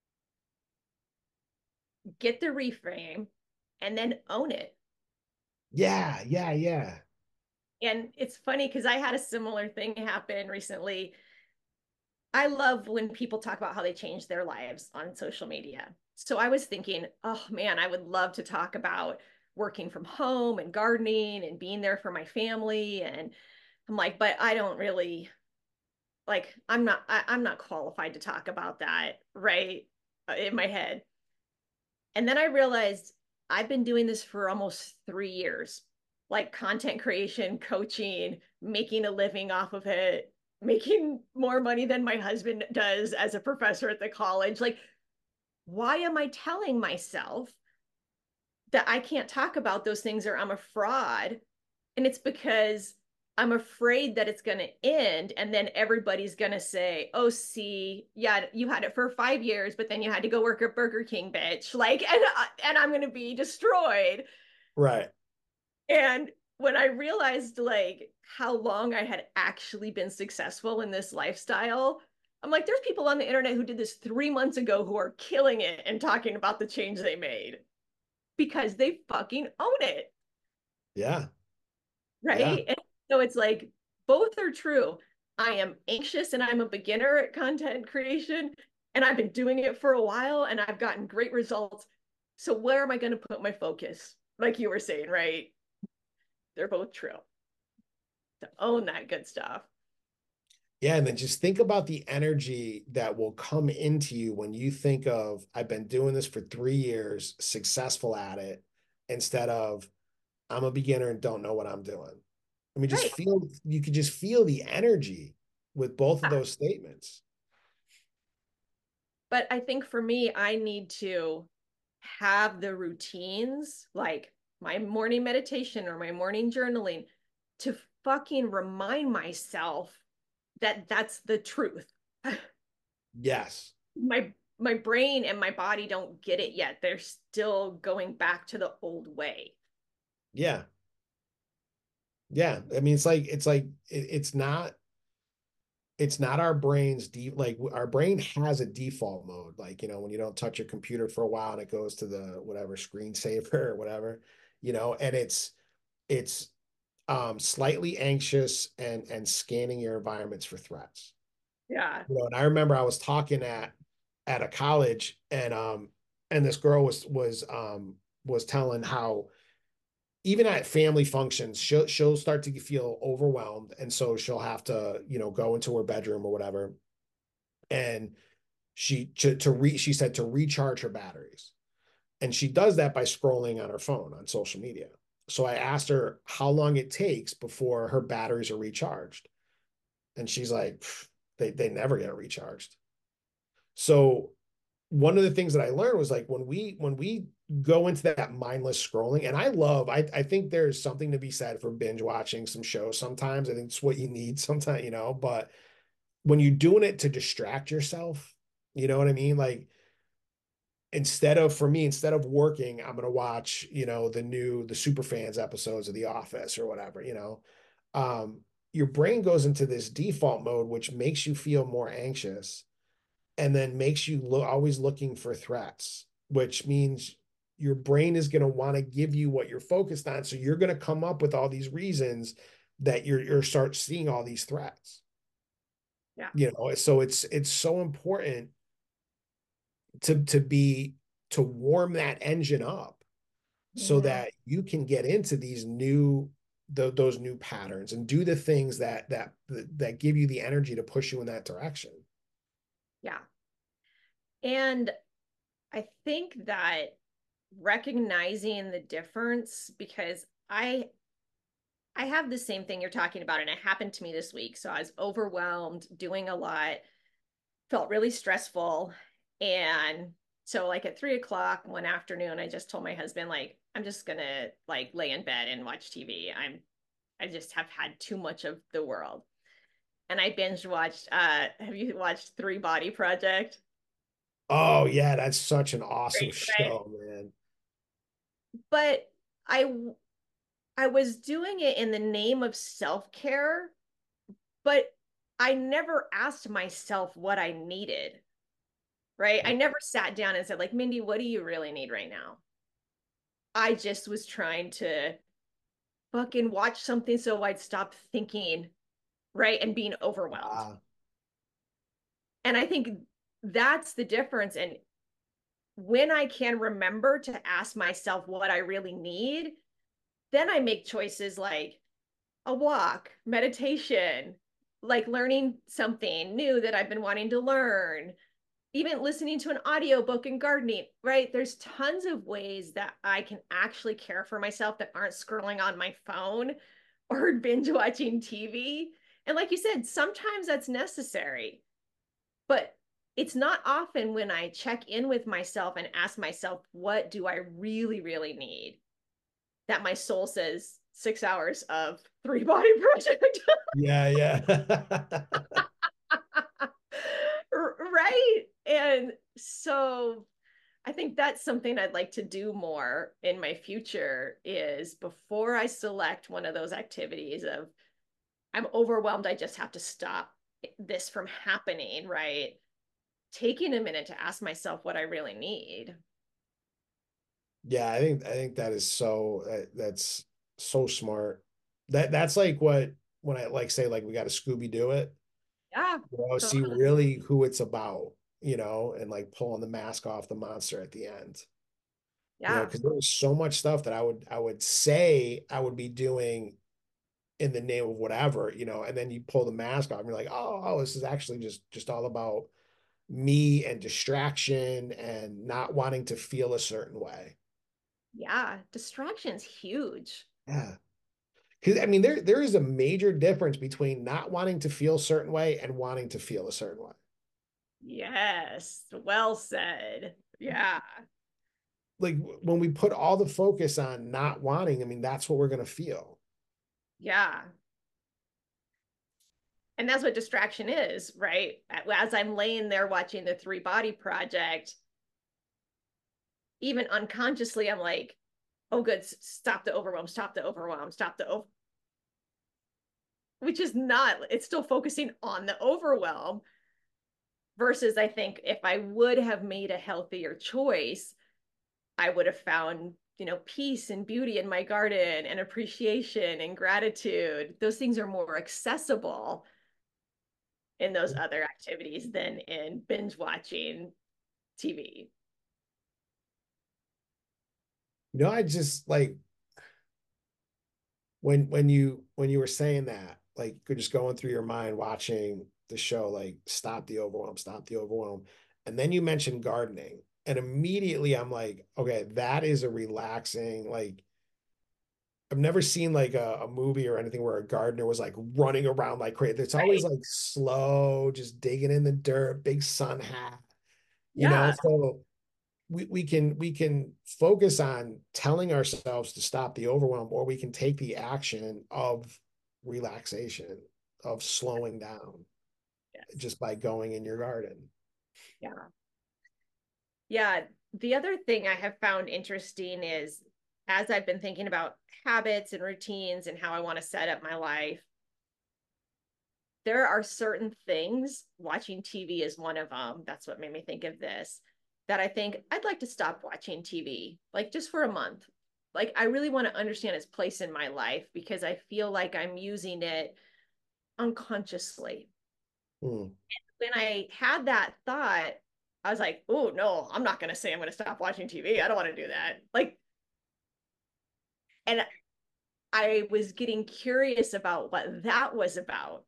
get the reframe and then own it. Yeah, yeah, yeah. And it's funny because I had a similar thing happen recently. I love when people talk about how they changed their lives on social media. So I was thinking, oh man, I would love to talk about working from home and gardening and being there for my family. And I'm like, but I don't really like, I'm not, I, I'm not qualified to talk about that, right? uh, In my head. And then I realized I've been doing this for almost three years, like content creation, coaching, making a living off of it, making more money than my husband does as a professor at the college. Like, why am I telling myself that I can't talk about those things or I'm a fraud? And it's because I'm afraid that it's going to end. And then everybody's going to say, oh, see, yeah, you had it for five years, but then you had to go work at Burger King, bitch. Like, and, and I'm going to be destroyed. Right. And when I realized like how long I had actually been successful in this lifestyle, I'm like, there's people on the internet who did this three months ago who are killing it and talking about the change they made because they fucking own it. Yeah. Yeah. Right. And so it's like both are true. I am anxious and I'm a beginner at content creation, and I've been doing it for a while and I've gotten great results. So where am I going to put my focus? Like you were saying, right? They're both true. To own that good stuff. Yeah. And then just think about the energy that will come into you when you think of, I've been doing this for three years, successful at it, instead of, I'm a beginner and don't know what I'm doing. I mean, just Right. feel, you could just feel the energy with both of Yeah. those statements. But I think for me, I need to have the routines like my morning meditation or my morning journaling to fucking remind myself that that's the truth. Yes. my my brain and my body don't get it yet. They're still going back to the old way. Yeah. Yeah. I mean, it's like, it's like, it, it's not, it's not our brain's deep, like our brain has a default mode. Like, you know, when you don't touch your computer for a while and it goes to the whatever screensaver or whatever, you know, and it's, it's um, slightly anxious and, and scanning your environments for threats. Yeah. You know, and I remember I was talking at, at a college and, um, and this girl was, was, um, was telling how even at family functions, she'll she'll start to feel overwhelmed, and so she'll have to, you know, go into her bedroom or whatever, and she to, to re she said to recharge her batteries, and she does that by scrolling on her phone on social media. So I asked her how long it takes before her batteries are recharged, and she's like, they they never get recharged. So one of the things that I learned was like when we when we go into that mindless scrolling, and I love, I I think there's something to be said for binge watching some shows sometimes. I think it's what you need sometimes, you know, but when you're doing it to distract yourself, you know what I mean? Like instead of, for me, instead of working, I'm going to watch, you know, the new, the Superfans episodes of The Office or whatever, you know. Um, your brain goes into this default mode, which makes you feel more anxious and then makes you look always looking for threats, which means your brain is going to want to give you what you're focused on. So you're going to come up with all these reasons that you're, you're start seeing all these threats. Yeah. You know, so it's, it's so important to, to be, to warm that engine up so Mhm. that you can get into these new, the, those new patterns and do the things that, that, that give you the energy to push you in that direction. Yeah. And I think that recognizing the difference, because I I have the same thing you're talking about, and it happened to me this week. So I was overwhelmed, doing a lot, felt really stressful. And so like at three o'clock one afternoon, I just told my husband, like, I'm just gonna like lay in bed and watch T V. I'm I just have had too much of the world. And I binge watched uh have you watched Three Body Project? Oh yeah, that's such an awesome Great, right? show, man. But I I was doing it in the name of self-care, but I never asked myself what I needed, right? I never sat down and said, like, Mindy, what do you really need right now? I just was trying to fucking watch something so I'd stop thinking, right? And being overwhelmed. Uh, And I think that's the difference. And when I can remember to ask myself what I really need, then I make choices like a walk, meditation, like learning something new that I've been wanting to learn, even listening to an audiobook and gardening, right? There's tons of ways that I can actually care for myself that aren't scrolling on my phone or binge watching T V. And like you said, sometimes that's necessary, but it's not often when I check in with myself and ask myself, what do I really, really need? That my soul says six hours of Three Body Project. yeah, yeah. Right. And so I think that's something I'd like to do more in my future is before I select one of those activities of I'm overwhelmed, I just have to stop this from happening, right? Taking a minute to ask myself what I really need. Yeah, I think I think that is so that, that's so smart. That that's like what when I like say like we got to Scooby Doo it, Yeah. you know, see Totally. really who it's about, you know, and like pulling the mask off the monster at the end. You know, Yeah. because there was so much stuff that I would I would say I would be doing in the name of whatever, you know, and then you pull the mask off and you're like, oh, oh, this is actually just just all about me and distraction and not wanting to feel a certain way. Yeah. Distraction's huge. Yeah. Because I mean, there there is a major difference between not wanting to feel a certain way and wanting to feel a certain way. Yes. Well said. Yeah. Like when we put all the focus on not wanting, I mean, that's what we're gonna feel. Yeah. And that's what distraction is, right? As I'm laying there watching the Three Body Project, even unconsciously, I'm like, oh, good, stop the overwhelm, stop the overwhelm, stop the over, which is not, it's still focusing on the overwhelm. Versus, I think if I would have made a healthier choice, I would have found, you know, peace and beauty in my garden and appreciation and gratitude. Those things are more accessible in those other activities than in binge watching T V. You know, I just like when when you when you were saying that, like you're just going through your mind watching the show, like stop the overwhelm, stop the overwhelm. And then you mentioned gardening. And immediately I'm like, okay, that is a relaxing, like I've never seen like a, a movie or anything where a gardener was like running around like crazy. It's always Right. like slow, just digging in the dirt, big sun hat, you know. Yeah. So we, we can we can focus on telling ourselves to stop the overwhelm, or we can take the action of relaxation, of slowing down Yes. just by going in your garden. Yeah. Yeah. the other thing I have found interesting is as I've been thinking about habits and routines and how I want to set up my life, there are certain things, watching T V is one of them. That's what made me think of this, that I think I'd like to stop watching T V, like just for a month. Like, I really want to understand its place in my life because I feel like I'm using it unconsciously. Mm. When I had that thought, I was like, oh, no, I'm not going to say I'm going to stop watching T V. I don't want to do that. Like, and I was getting curious about what that was about,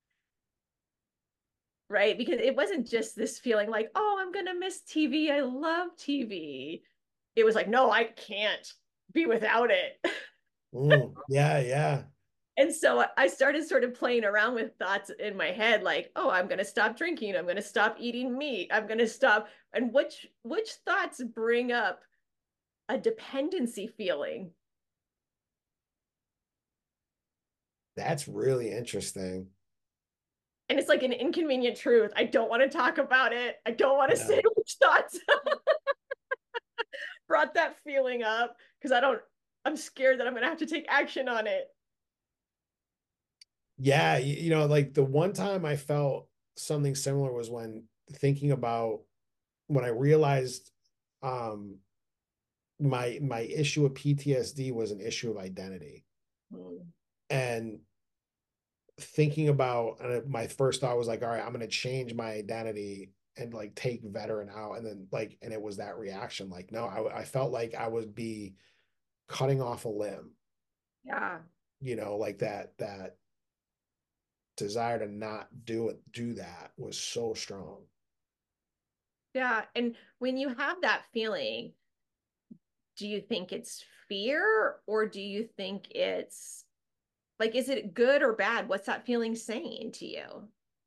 right? Because it wasn't just this feeling like, oh, I'm going to miss T V. I love T V. It was like, no, I can't be without it. Mm. Yeah, yeah. And so I started sort of playing around with thoughts in my head, like, oh, I'm going to stop drinking. I'm going to stop eating meat. I'm going to stop. And which which thoughts bring up a dependency feeling? That's really interesting. And it's like an inconvenient truth. I don't want to talk about it. I don't want to Yeah. say which thoughts brought that feeling up because I don't, I'm scared that I'm going to have to take action on it. Yeah, you, you know, like the one time I felt something similar was when thinking about when I realized um my my issue of P T S D was an issue of identity. Hmm. And thinking about uh, my first thought was like, all right, I'm going to change my identity and like take veteran out. And then like, and it was that reaction. Like, no, I, I felt like I would be cutting off a limb, Yeah. you know, like that, that desire to not do it, do that was so strong. Yeah. And when you have that feeling, do you think it's fear or do you think it's like, is it good or bad? What's that feeling saying to you?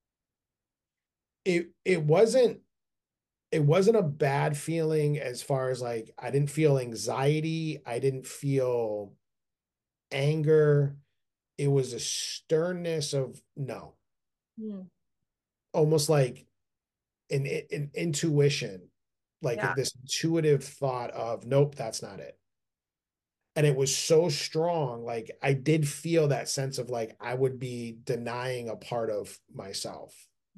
It, it wasn't, it wasn't a bad feeling as far as like, I didn't feel anxiety. I didn't feel anger. It was a sternness of no, Hmm. almost like an, an intuition, like Yeah. this intuitive thought of, nope, that's not it. And it was so strong. Like I did feel that sense of like I would be denying a part of myself.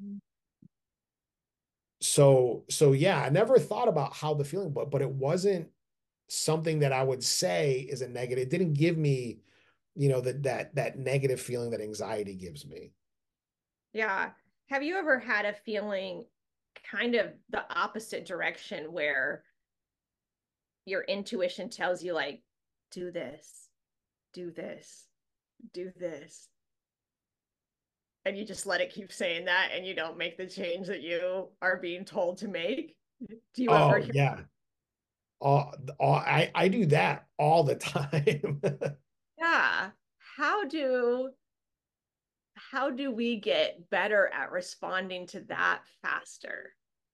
So, so yeah, I never thought about how the feeling, but but it wasn't something that I would say is a negative. It didn't give me, you know, that that that negative feeling that anxiety gives me. Yeah. Have you ever had a feeling kind of the opposite direction where your intuition tells you, like, do this, do this, do this, and you just let it keep saying that and you don't make the change that you are being told to make? Do you ever Oh hear? yeah. All, all I, I do that all the time. Yeah. How do how do we get better at responding to that faster?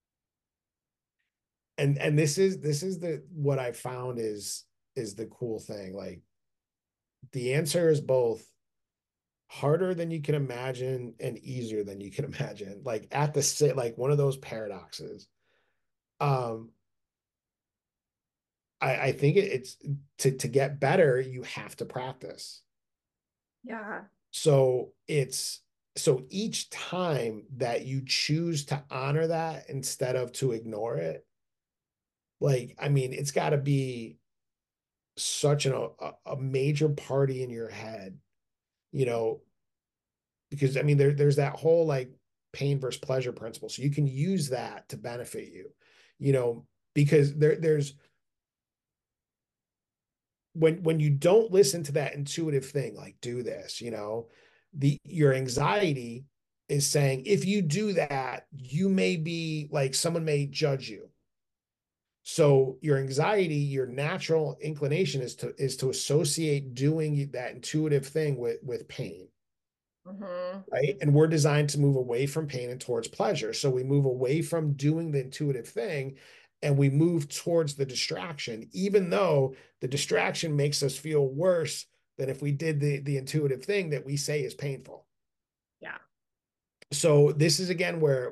and and this is this is the what I found is is the cool thing. Like the answer is both harder than you can imagine and easier than you can imagine. Like at the sit, like one of those paradoxes. Um, I, I think it, it's to to get better, you have to practice. Yeah. So it's so each time that you choose to honor that instead of to ignore it, like I mean, it's got to be such an, a, a major party in your head, you know, because I mean, there, there's that whole like pain versus pleasure principle. So you can use that to benefit you, you know, because there, there's when when you don't listen to that intuitive thing, like do this, you know, the your anxiety is saying if you do that, you may be like someone may judge you. So your anxiety, your natural inclination is to is to associate doing that intuitive thing with with pain, Mm-hmm. right? And we're designed to move away from pain and towards pleasure. So we move away from doing the intuitive thing and we move towards the distraction, even though the distraction makes us feel worse than if we did the the intuitive thing that we say is painful. Yeah. So this is again where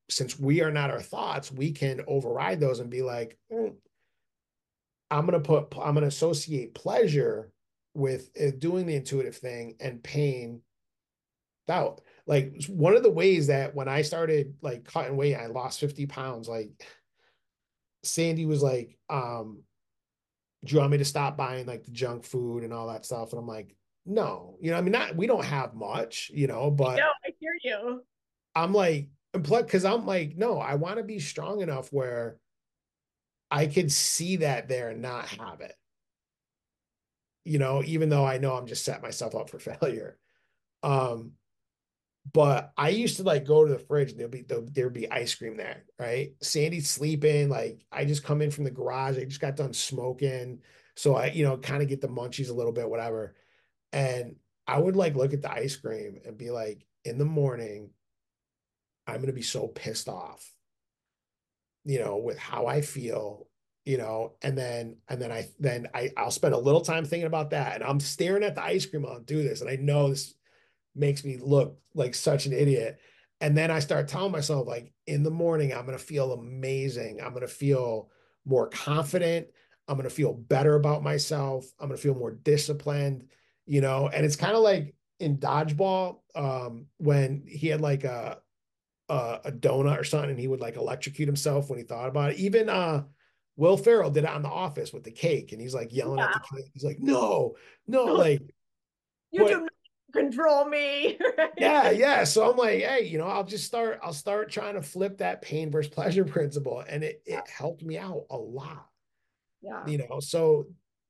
since we are not our thoughts, we can override those and be like, mm, I'm going to put, I'm going to associate pleasure with uh, doing the intuitive thing and pain out. Like one of the ways that when I started like cutting weight, I lost fifty pounds. Like Sandy was like, um, do you want me to stop buying like the junk food and all that stuff? And I'm like, no, you know, I mean, not, we don't have much, you know, No, but I hear you. I'm like, because I'm like, no, I want to be strong enough where I could see that there and not have it, you know, even though I know I'm just setting myself up for failure. Um, but I used to like go to the fridge and there'll be there'd be ice cream there, right? Sandy's sleeping, like I just come in from the garage, I just got done smoking. So I, you know, kind of get the munchies a little bit, whatever. And I would like look at the ice cream and be like, in the morning, I'm gonna be so pissed off, you know, with how I feel, you know, and then and then I then I I'll spend a little time thinking about that. And I'm staring at the ice cream while I do this. And I know this makes me look like such an idiot. And then I start telling myself, like, in the morning, I'm going to feel amazing. I'm going to feel more confident. I'm going to feel better about myself. I'm going to feel more disciplined, you know? And it's kind of like in dodgeball, um, when he had like a, a, a donut or something and he would like electrocute himself when he thought about it. Even, uh, Will Ferrell did it on The Office with the cake and he's like yelling at Yeah. the cake. He's like, no, no, No, like, you do but not control me. yeah, Right? yeah. So I'm like, hey, you know, I'll just start, I'll start trying to flip that pain versus pleasure principle. And it it helped me out a lot, Yeah. you know. So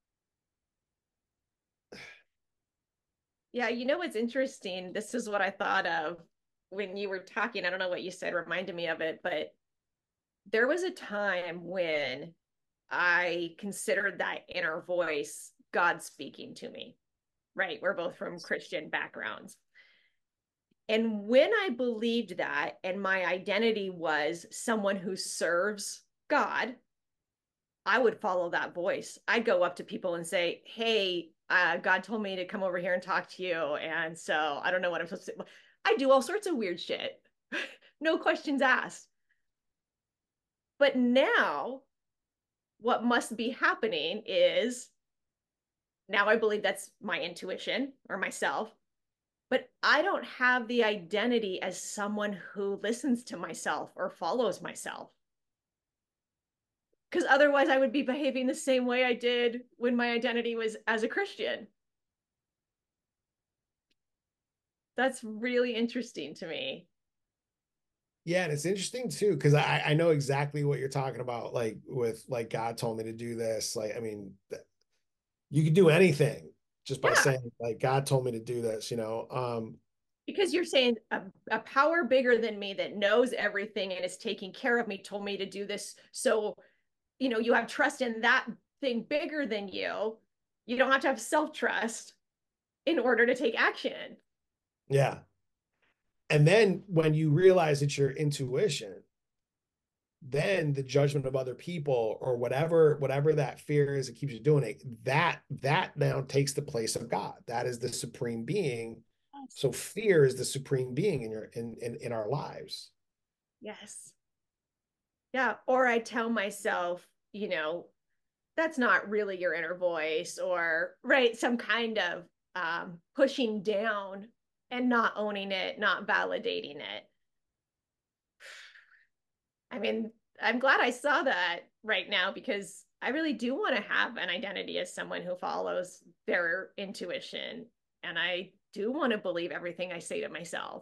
Yeah, you know what's interesting? This is what I thought of when you were talking. I don't know what you said reminded me of it, but there was a time when I considered that inner voice God speaking to me, right? We're both from Christian backgrounds. And when I believed that, and my identity was someone who serves God, I would follow that voice. I'd go up to people and say, hey, uh, God told me to come over here and talk to you. And so I don't know what I'm supposed to say. I do all sorts of weird shit. No questions asked. But now, what must be happening is now I believe that's my intuition or myself, but I don't have the identity as someone who listens to myself or follows myself. Because otherwise, I would be behaving the same way I did when my identity was as a Christian. That's really interesting to me. yeah, and it's interesting too, because I I know exactly what you're talking about, like with like God told me to do this. Like, I mean, you could do anything just by Yeah, saying, like, God told me to do this, you know. Um, because you're saying a, a power bigger than me that knows everything and is taking care of me told me to do this. So, you know, you have trust in that thing bigger than you. You don't have to have self trust in order to take action. yeah. And then when you realize it's your intuition, then the judgment of other people or whatever whatever that fear is that keeps you doing it, that that now takes the place of God. That is the supreme being. Yes. So fear is the supreme being in your in in, in our lives. Yes. Yeah. Or I tell myself, you know, that's not really your inner voice, or, right, some kind of um, pushing down and not owning it, not validating it. I mean, I'm glad I saw that right now because I really do want to have an identity as someone who follows their intuition. And I do want to believe everything I say to myself.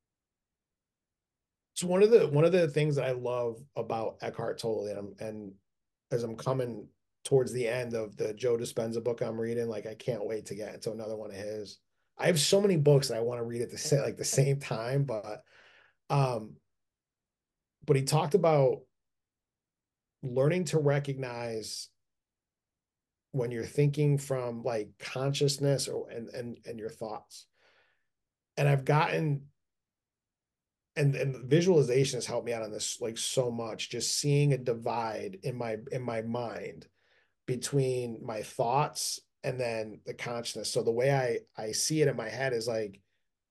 It's one of the one of the things that I love about Eckhart Tolle, and, I'm, and as I'm coming towards the end of the Joe Dispenza book I'm reading, like I can't wait to get into another one of his. I have so many books that I want to read at the same like the same time, but um, but he talked about learning to recognize when you're thinking from like consciousness or and and and your thoughts. And I've gotten and and visualization has helped me out on this like so much, just seeing a divide in my in my mind between my thoughts and then the consciousness. So the way I I see it in my head is like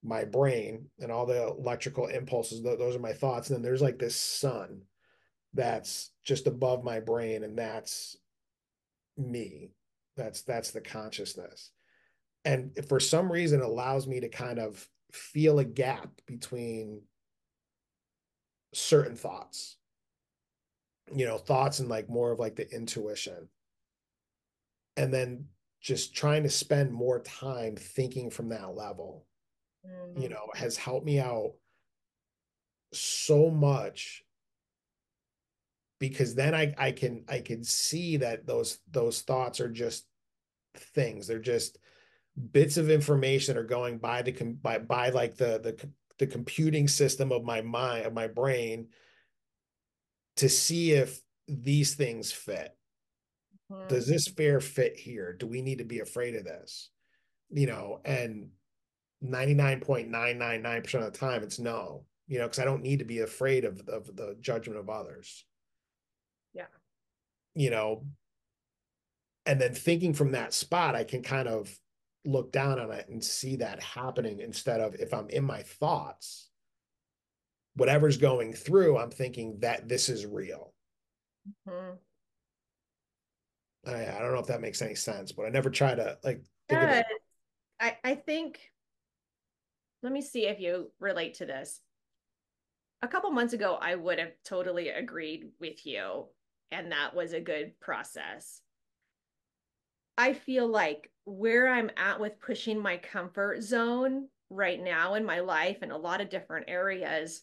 my brain and all the electrical impulses, those are my thoughts. And then there's like this sun that's just above my brain, and that's me. That's that's the consciousness. And for some reason it allows me to kind of feel a gap between certain thoughts, you know, thoughts and like more of like the intuition. And then just trying to spend more time thinking from that level, mm-hmm. you know, has helped me out so much, because then I I can I can see that those those thoughts are just things. They're just bits of information that are going by the by by like the the the computing system of my mind, of my brain, to see if these things fit. Mm-hmm. Does this fear fit here? Do we need to be afraid of this? You know, and ninety-nine point nine nine nine percent of the time it's no, you know, because I don't need to be afraid of, of the judgment of others. Yeah. You know, and then thinking from that spot, I can kind of look down on it and see that happening, instead of, if I'm in my thoughts, whatever's going through, I'm thinking that this is real. Mm-hmm. I, I don't know if that makes any sense, but I never try to like think yeah, of it. I, I think, let me see if you relate to this. A couple months ago, I would have totally agreed with you, and that was a good process. I feel like where I'm at with pushing my comfort zone right now in my life in a lot of different areas,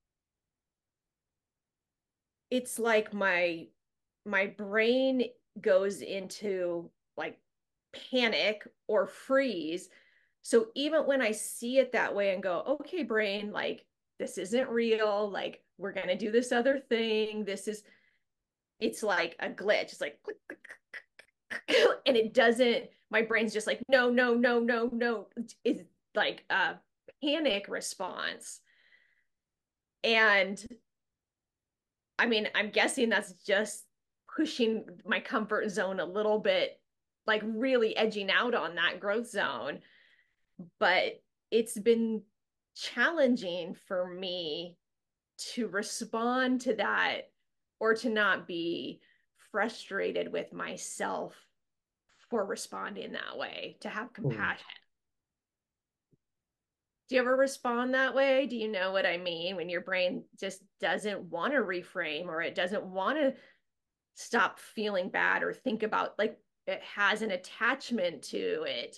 it's like my my brain goes into like panic or freeze. So even when I see it that way and go, okay, brain, like this isn't real, like we're going to do this other thing. This is, it's like a glitch. It's like, click, click, click, and it doesn't, my brain's just like, no, no, no, no, no. It's like a panic response. And I mean, I'm guessing that's just pushing my comfort zone a little bit, like really edging out on that growth zone. But it's been challenging for me to respond to that, or to not be frustrated with myself for responding that way, to have compassion. Mm. Do you ever respond that way? Do you know what I mean? When your brain just doesn't want to reframe, or it doesn't want to stop feeling bad, or think about, like, it has an attachment to it.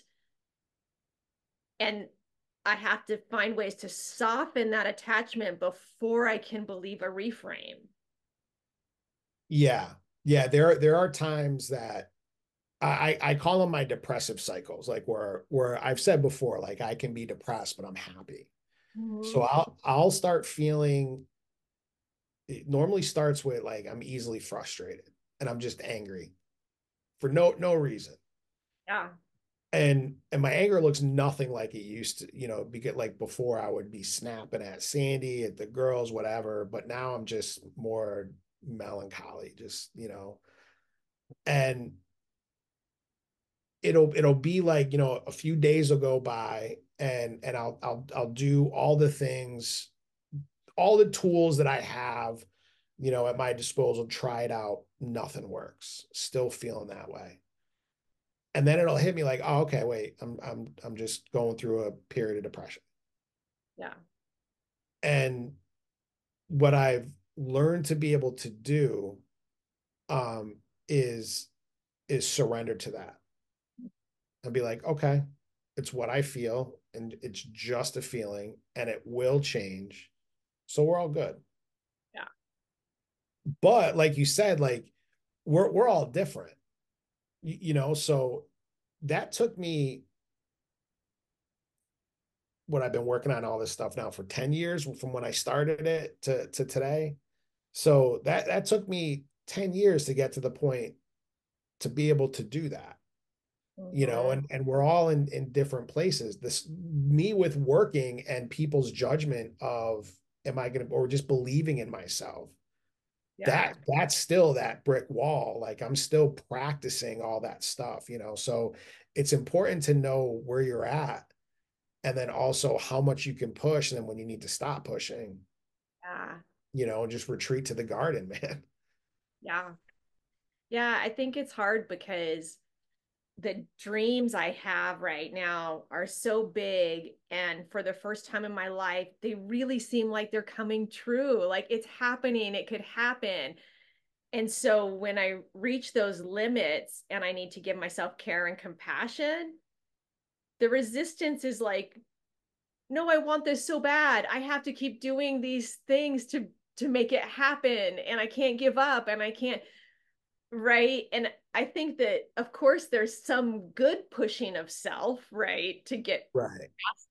And I have to find ways to soften that attachment before I can believe a reframe. Yeah. Yeah. There, there are times that I, I call them my depressive cycles, like where, where I've said before, like I can be depressed, but I'm happy. Mm-hmm. So I'll, I'll start feeling, it normally starts with like, I'm easily frustrated and I'm just angry for no, no reason. Yeah. And, and my anger looks nothing like it used to, you know, because like before I would be snapping at Sandy, at the girls, whatever, but now I'm just more melancholy, just, you know, and it'll it'll be like, you know, a few days will go by, and and I'll I'll I'll do all the things, all the tools that I have, you know, at my disposal, try it out, nothing works, still feeling that way. And then it'll hit me like, oh, okay, wait, I'm I'm I'm just going through a period of depression. Yeah. And what I've learned to be able to do um is is surrender to that. And be like, okay, it's what I feel, and it's just a feeling, and it will change. So we're all good. Yeah. But like you said, like we're we're all different. You, you know, so that took me, what I've been working on all this stuff now for ten years, from when I started it to to today. So that that took me ten years to get to the point to be able to do that. You know, and, and we're all in, in different places. This, me with working and people's judgment of, am I going to, or just believing in myself, yeah. that that's still that brick wall. Like I'm still practicing all that stuff, you know? So it's important to know where you're at and then also how much you can push, and then when you need to stop pushing, Yeah. you know, and just retreat to the garden, man. Yeah. Yeah. I think it's hard because the dreams I have right now are so big. And for the first time in my life, they really seem like they're coming true. Like it's happening, it could happen. And so when I reach those limits and I need to give myself care and compassion, the resistance is like, no, I want this so bad. I have to keep doing these things to to make it happen and I can't give up and I can't, right? And I think that of course there's some good pushing of self, right, to get, Right.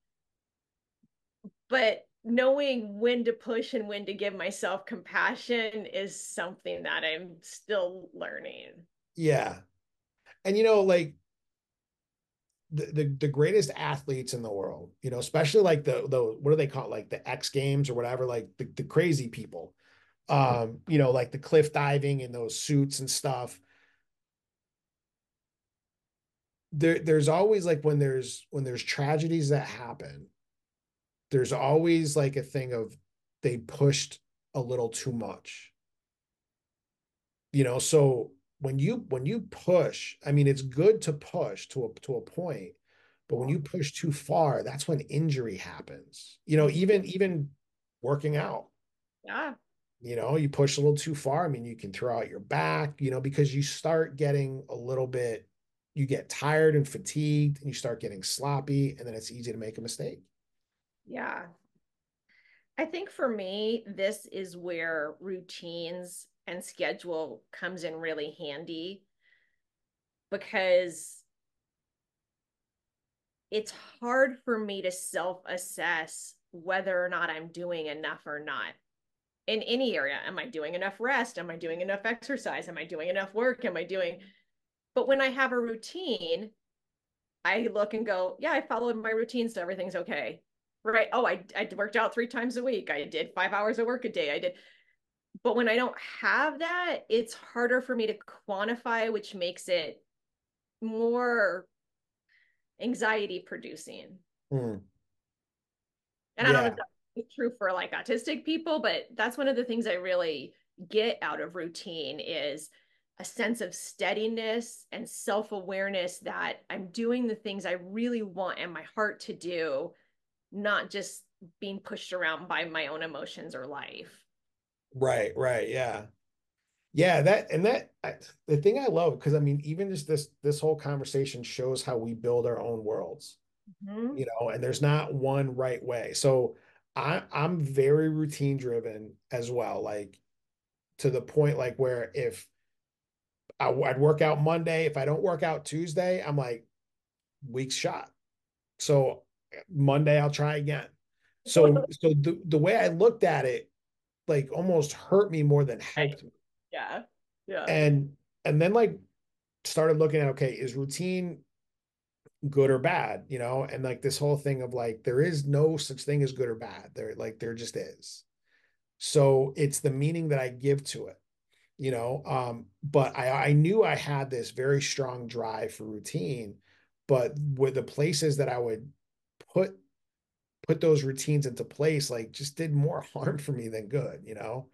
but knowing when to push and when to give myself compassion is something that I'm still learning. Yeah. And you know, like the, the the greatest athletes in the world, you know, especially like the the what do they call it? Like the X Games or whatever, like the, the crazy people. Um, you know, like the cliff diving in those suits and stuff. There, there's always like when there's when there's tragedies that happen, there's always like a thing of they pushed a little too much. You know, so when you when you push, I mean, it's good to push to a to a point, but when you push too far, that's when injury happens. You know, even even working out, Yeah. you know, you push a little too far. I mean, you can throw out your back, you know, because you start getting a little bit, you get tired and fatigued, and you start getting sloppy, and then it's easy to make a mistake. Yeah. I think for me, this is where routines and schedule comes in really handy because it's hard for me to self-assess whether or not I'm doing enough or not in any area. Am I doing enough rest? Am I doing enough exercise? Am I doing enough work? Am I doing, but when I have a routine, I look and go, yeah, I followed my routine, so everything's okay. Right. Oh, I, I worked out three times a week. I did five hours of work a day. I did. But when I don't have that, it's harder for me to quantify, which makes it more anxiety producing. Mm, And I don't know yeah, if that's true for like autistic people, but that's one of the things I really get out of routine is a sense of steadiness and self-awareness that I'm doing the things I really want in my heart to do, not just being pushed around by my own emotions or life. right, right, yeah. Yeah, that and that I, the thing I love because I mean, even just this this whole conversation shows how we build our own worlds, Mm-hmm. you know, and there's not one right way. So I I'm very routine driven as well, like to the point like where if I, I'd work out Monday, if I don't work out Tuesday, I'm like week's shot. So Monday I'll try again. So so the the way I looked at it like almost hurt me more than helped me. Yeah. Yeah. And and then like started looking at okay, is routine good or bad, you know? And like this whole thing of like there is no such thing as good or bad. There like there just is. So it's the meaning that I give to it, you know. Um, but I I knew I had this very strong drive for routine, but with the places that I would put put those routines into place, like just did more harm for me than good, you know.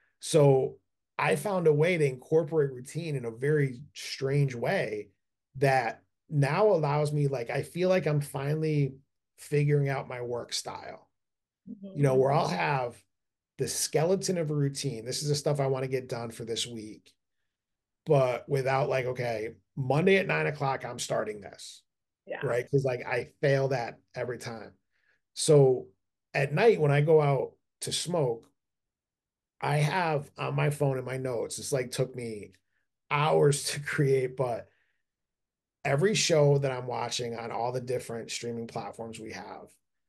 So I found a way to incorporate routine in a very strange way that now allows me, like, I feel like I'm finally figuring out my work style, you know, Mm-hmm. where I'll have the skeleton of a routine. This is the stuff I want to get done for this week, but without like, okay, Monday at nine o'clock, I'm starting this, Yeah. right? Because like I fail that every time. So at night, when I go out to smoke, I have on my phone in my notes, it's like took me hours to create, but every show that I'm watching on all the different streaming platforms we have,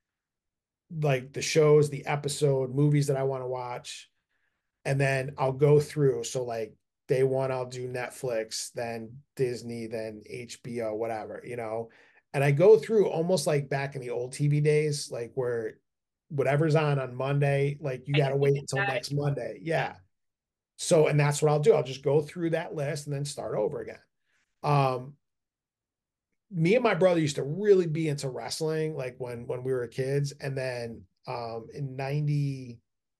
like the shows, the episode, movies that I want to watch, and then I'll go through. So like day one, I'll do Netflix, then Disney, then H B O, whatever, you know. And I go through almost like back in the old T V days, like where whatever's on on Monday, like you got to wait until next Monday. Yeah. So, and that's what I'll do. I'll just go through that list and then start over again. Um, me and my brother used to really be into wrestling, like when when we were kids. And then um in ninety-three,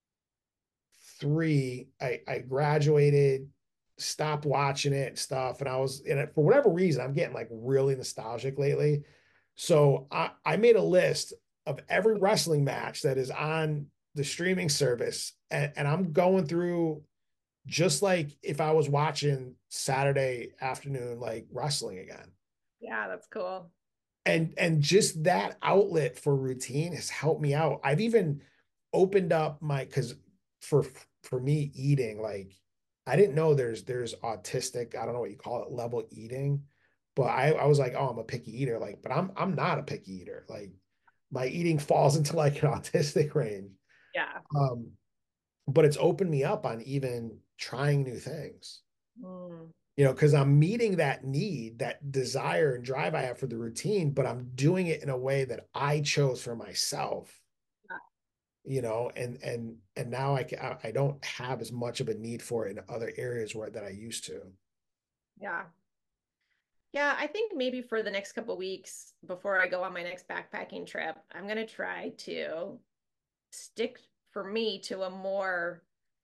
I I graduated, stopped watching it and stuff. And I was in it for whatever reason, I'm getting like really nostalgic lately. So I, I made a list of every wrestling match that is on the streaming service. And, and I'm going through just like if I was watching Saturday afternoon, like wrestling again. Yeah, that's cool. And and just that outlet for routine has helped me out. I've even opened up my, because for for me eating, like I didn't know there's there's autistic, I don't know what you call it, level eating. But I, I was like, oh, I'm a picky eater. Like, but I'm I'm not a picky eater. Like my eating falls into like an autistic range. Yeah. Um, but it's opened me up on even trying new things. Mm. You know, because I'm meeting that need, that desire and drive I have for the routine, but I'm doing it in a way that I chose for myself. Yeah. You know, and and and now I can, I don't have as much of a need for it in other areas where that I used to. Yeah. Yeah, I think maybe for the next couple weeks before I go on my next backpacking trip, I'm going to try to stick for me to a more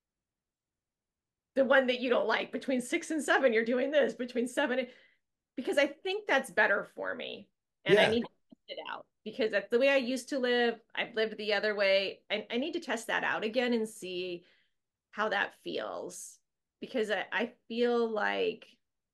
the one that you don't like between six and seven, you're doing this between seven and, because I think that's better for me. And I Yeah. need to test it out because that's the way I used to live. I've lived the other way. I, I need to test that out again and see how that feels because I, I feel like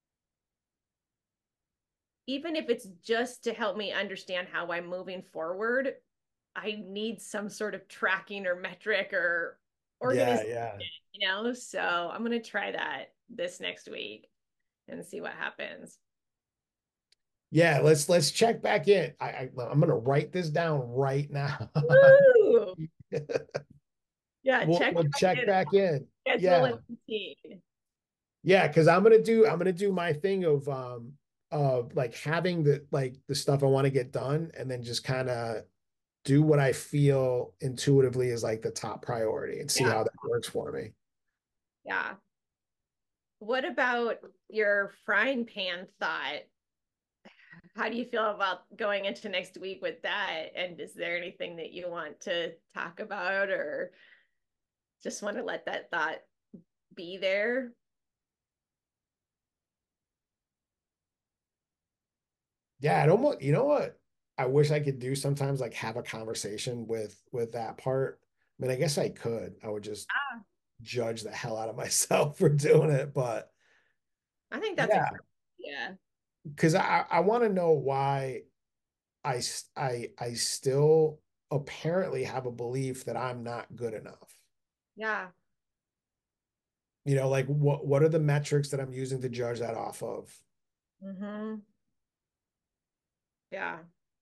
even if it's just to help me understand how I'm moving forward, I need some sort of tracking or metric or Yeah. organization, Yeah. you know? So I'm going to try that this next week and see what happens. Yeah. Let's let's check back in. I, I I'm gonna write this down right now. Woo! Yeah, we'll check we'll back check in, back in. schedule Yeah. and routine. Yeah, because I'm gonna do I'm gonna do my thing of um of like having the like the stuff I want to get done and then just kind of do what I feel intuitively is like the top priority and see Yeah, how that works for me. yeah. What about your frying pan thought? How do you feel about going into next week with that? And is there anything that you want to talk about or just want to let that thought be there? Yeah, it almost, you know what? I wish I could do sometimes like have a conversation with with that part. I mean, I guess I could. I would just Ah, judge the hell out of myself for doing it, but I think that's a yeah, great idea. because I I want to know why I s- I I still apparently have a belief that I'm not good enough. Yeah. You know, like what what are the metrics that I'm using to judge that off of? Mm-hmm. Yeah.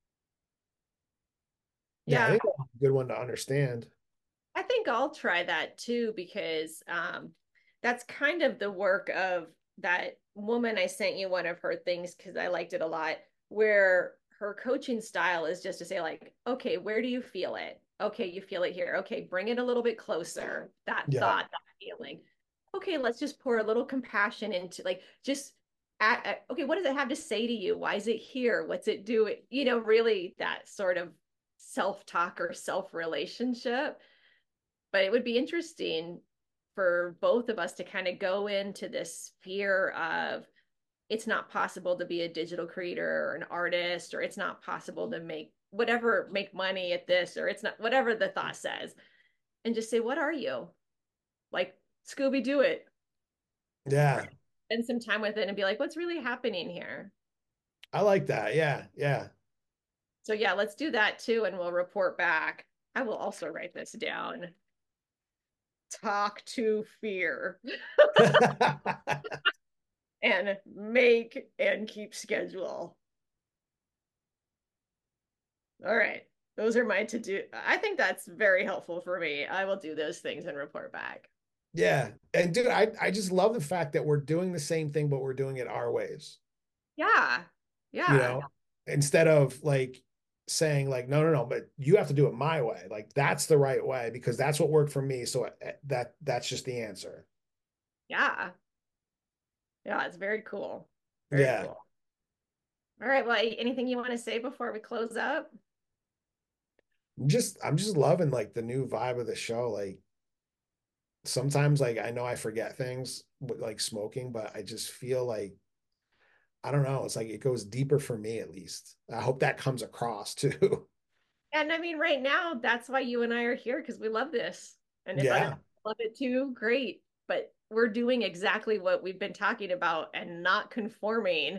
Yeah, I Yeah. think that's a good one to understand. I think I'll try that too because um, that's kind of the work of that woman. I sent you one of her things because I liked it a lot, where her coaching style is just to say, like, okay, where do you feel it? Okay, you feel it here. Okay, bring it a little bit closer. That Yeah. thought, that feeling. Okay, let's just pour a little compassion into like just at, at, okay, what does it have to say to you? Why is it here? What's it doing? You know, really that sort of self-talk or self-relationship, but it would be interesting for both of us to kind of go into this fear of it's not possible to be a digital creator or an artist, or it's not possible to make whatever, make money at this, or it's not whatever the thought says, and just say, what are you? Like Scooby Doo it. Yeah. Spend some time with it and be like, what's really happening here? I like that. Yeah. Yeah. So yeah, let's do that too, and we'll report back. I will also write this down. Talk to fear. And make and keep schedule. All right. Those are my to do. I think that's very helpful for me. I will do those things and report back. Yeah. And dude, I, I just love the fact that we're doing the same thing, but we're doing it our ways, Yeah. you Yeah. know, instead of like saying like, no, no, no, but you have to do it my way. Like that's the right way because that's what worked for me. So eh, that that's just the answer. Yeah. Yeah. It's very cool. Very Yeah. cool. All right. Well, anything you want to say before we close up? Just I'm just loving like the new vibe of the show. Like sometimes like I know I forget things with like smoking, but I just feel like I don't know. It's like it goes deeper for me at least. I hope that comes across too. And I mean, right now, that's why you and I are here because we love this. And if other Yeah. people love it too, great. But we're doing exactly what we've been talking about and not conforming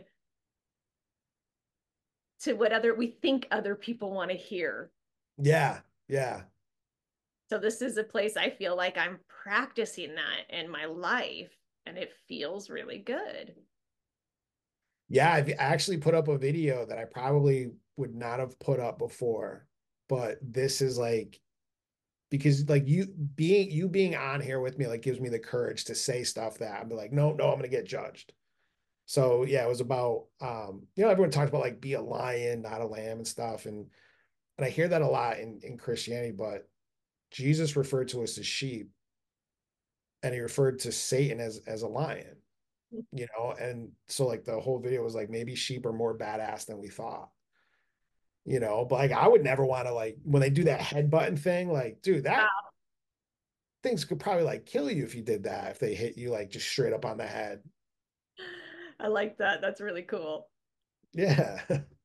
to what other we think other people want to hear. Yeah. Yeah. So this is a place I feel like I'm practicing that in my life, and it feels really good. Yeah, I've actually put up a video that I probably would not have put up before, but this is like because like you being you being on here with me like gives me the courage to say stuff that I'm like, no, no, I'm gonna get judged. So yeah, it was about um, you know, everyone talks about like be a lion, not a lamb and stuff. And and I hear that a lot in, in Christianity, but Jesus referred to us as sheep and he referred to Satan as as a lion, you know, and so like the whole video was like maybe sheep are more badass than we thought, you know, but like I would never want to like when they do that head button thing, like, dude, that Wow. things could probably like kill you if you did that, if they hit you like just straight up on the head. I like that. That's really cool. Yeah.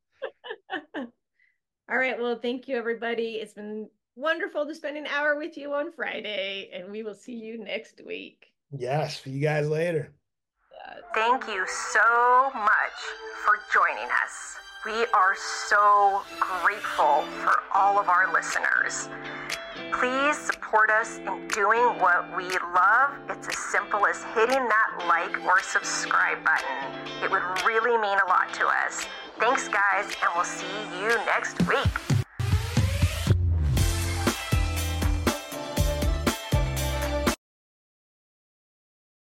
All right. Well, thank you, everybody. It's been wonderful to spend an hour with you on Friday, and we will see you next week. Yes. See you guys later. Thank you so much for joining us. We are so grateful for all of our listeners. Please support us in doing what we love. It's as simple as hitting that like or subscribe button. It would really mean a lot to us. Thanks, guys, and we'll see you next week.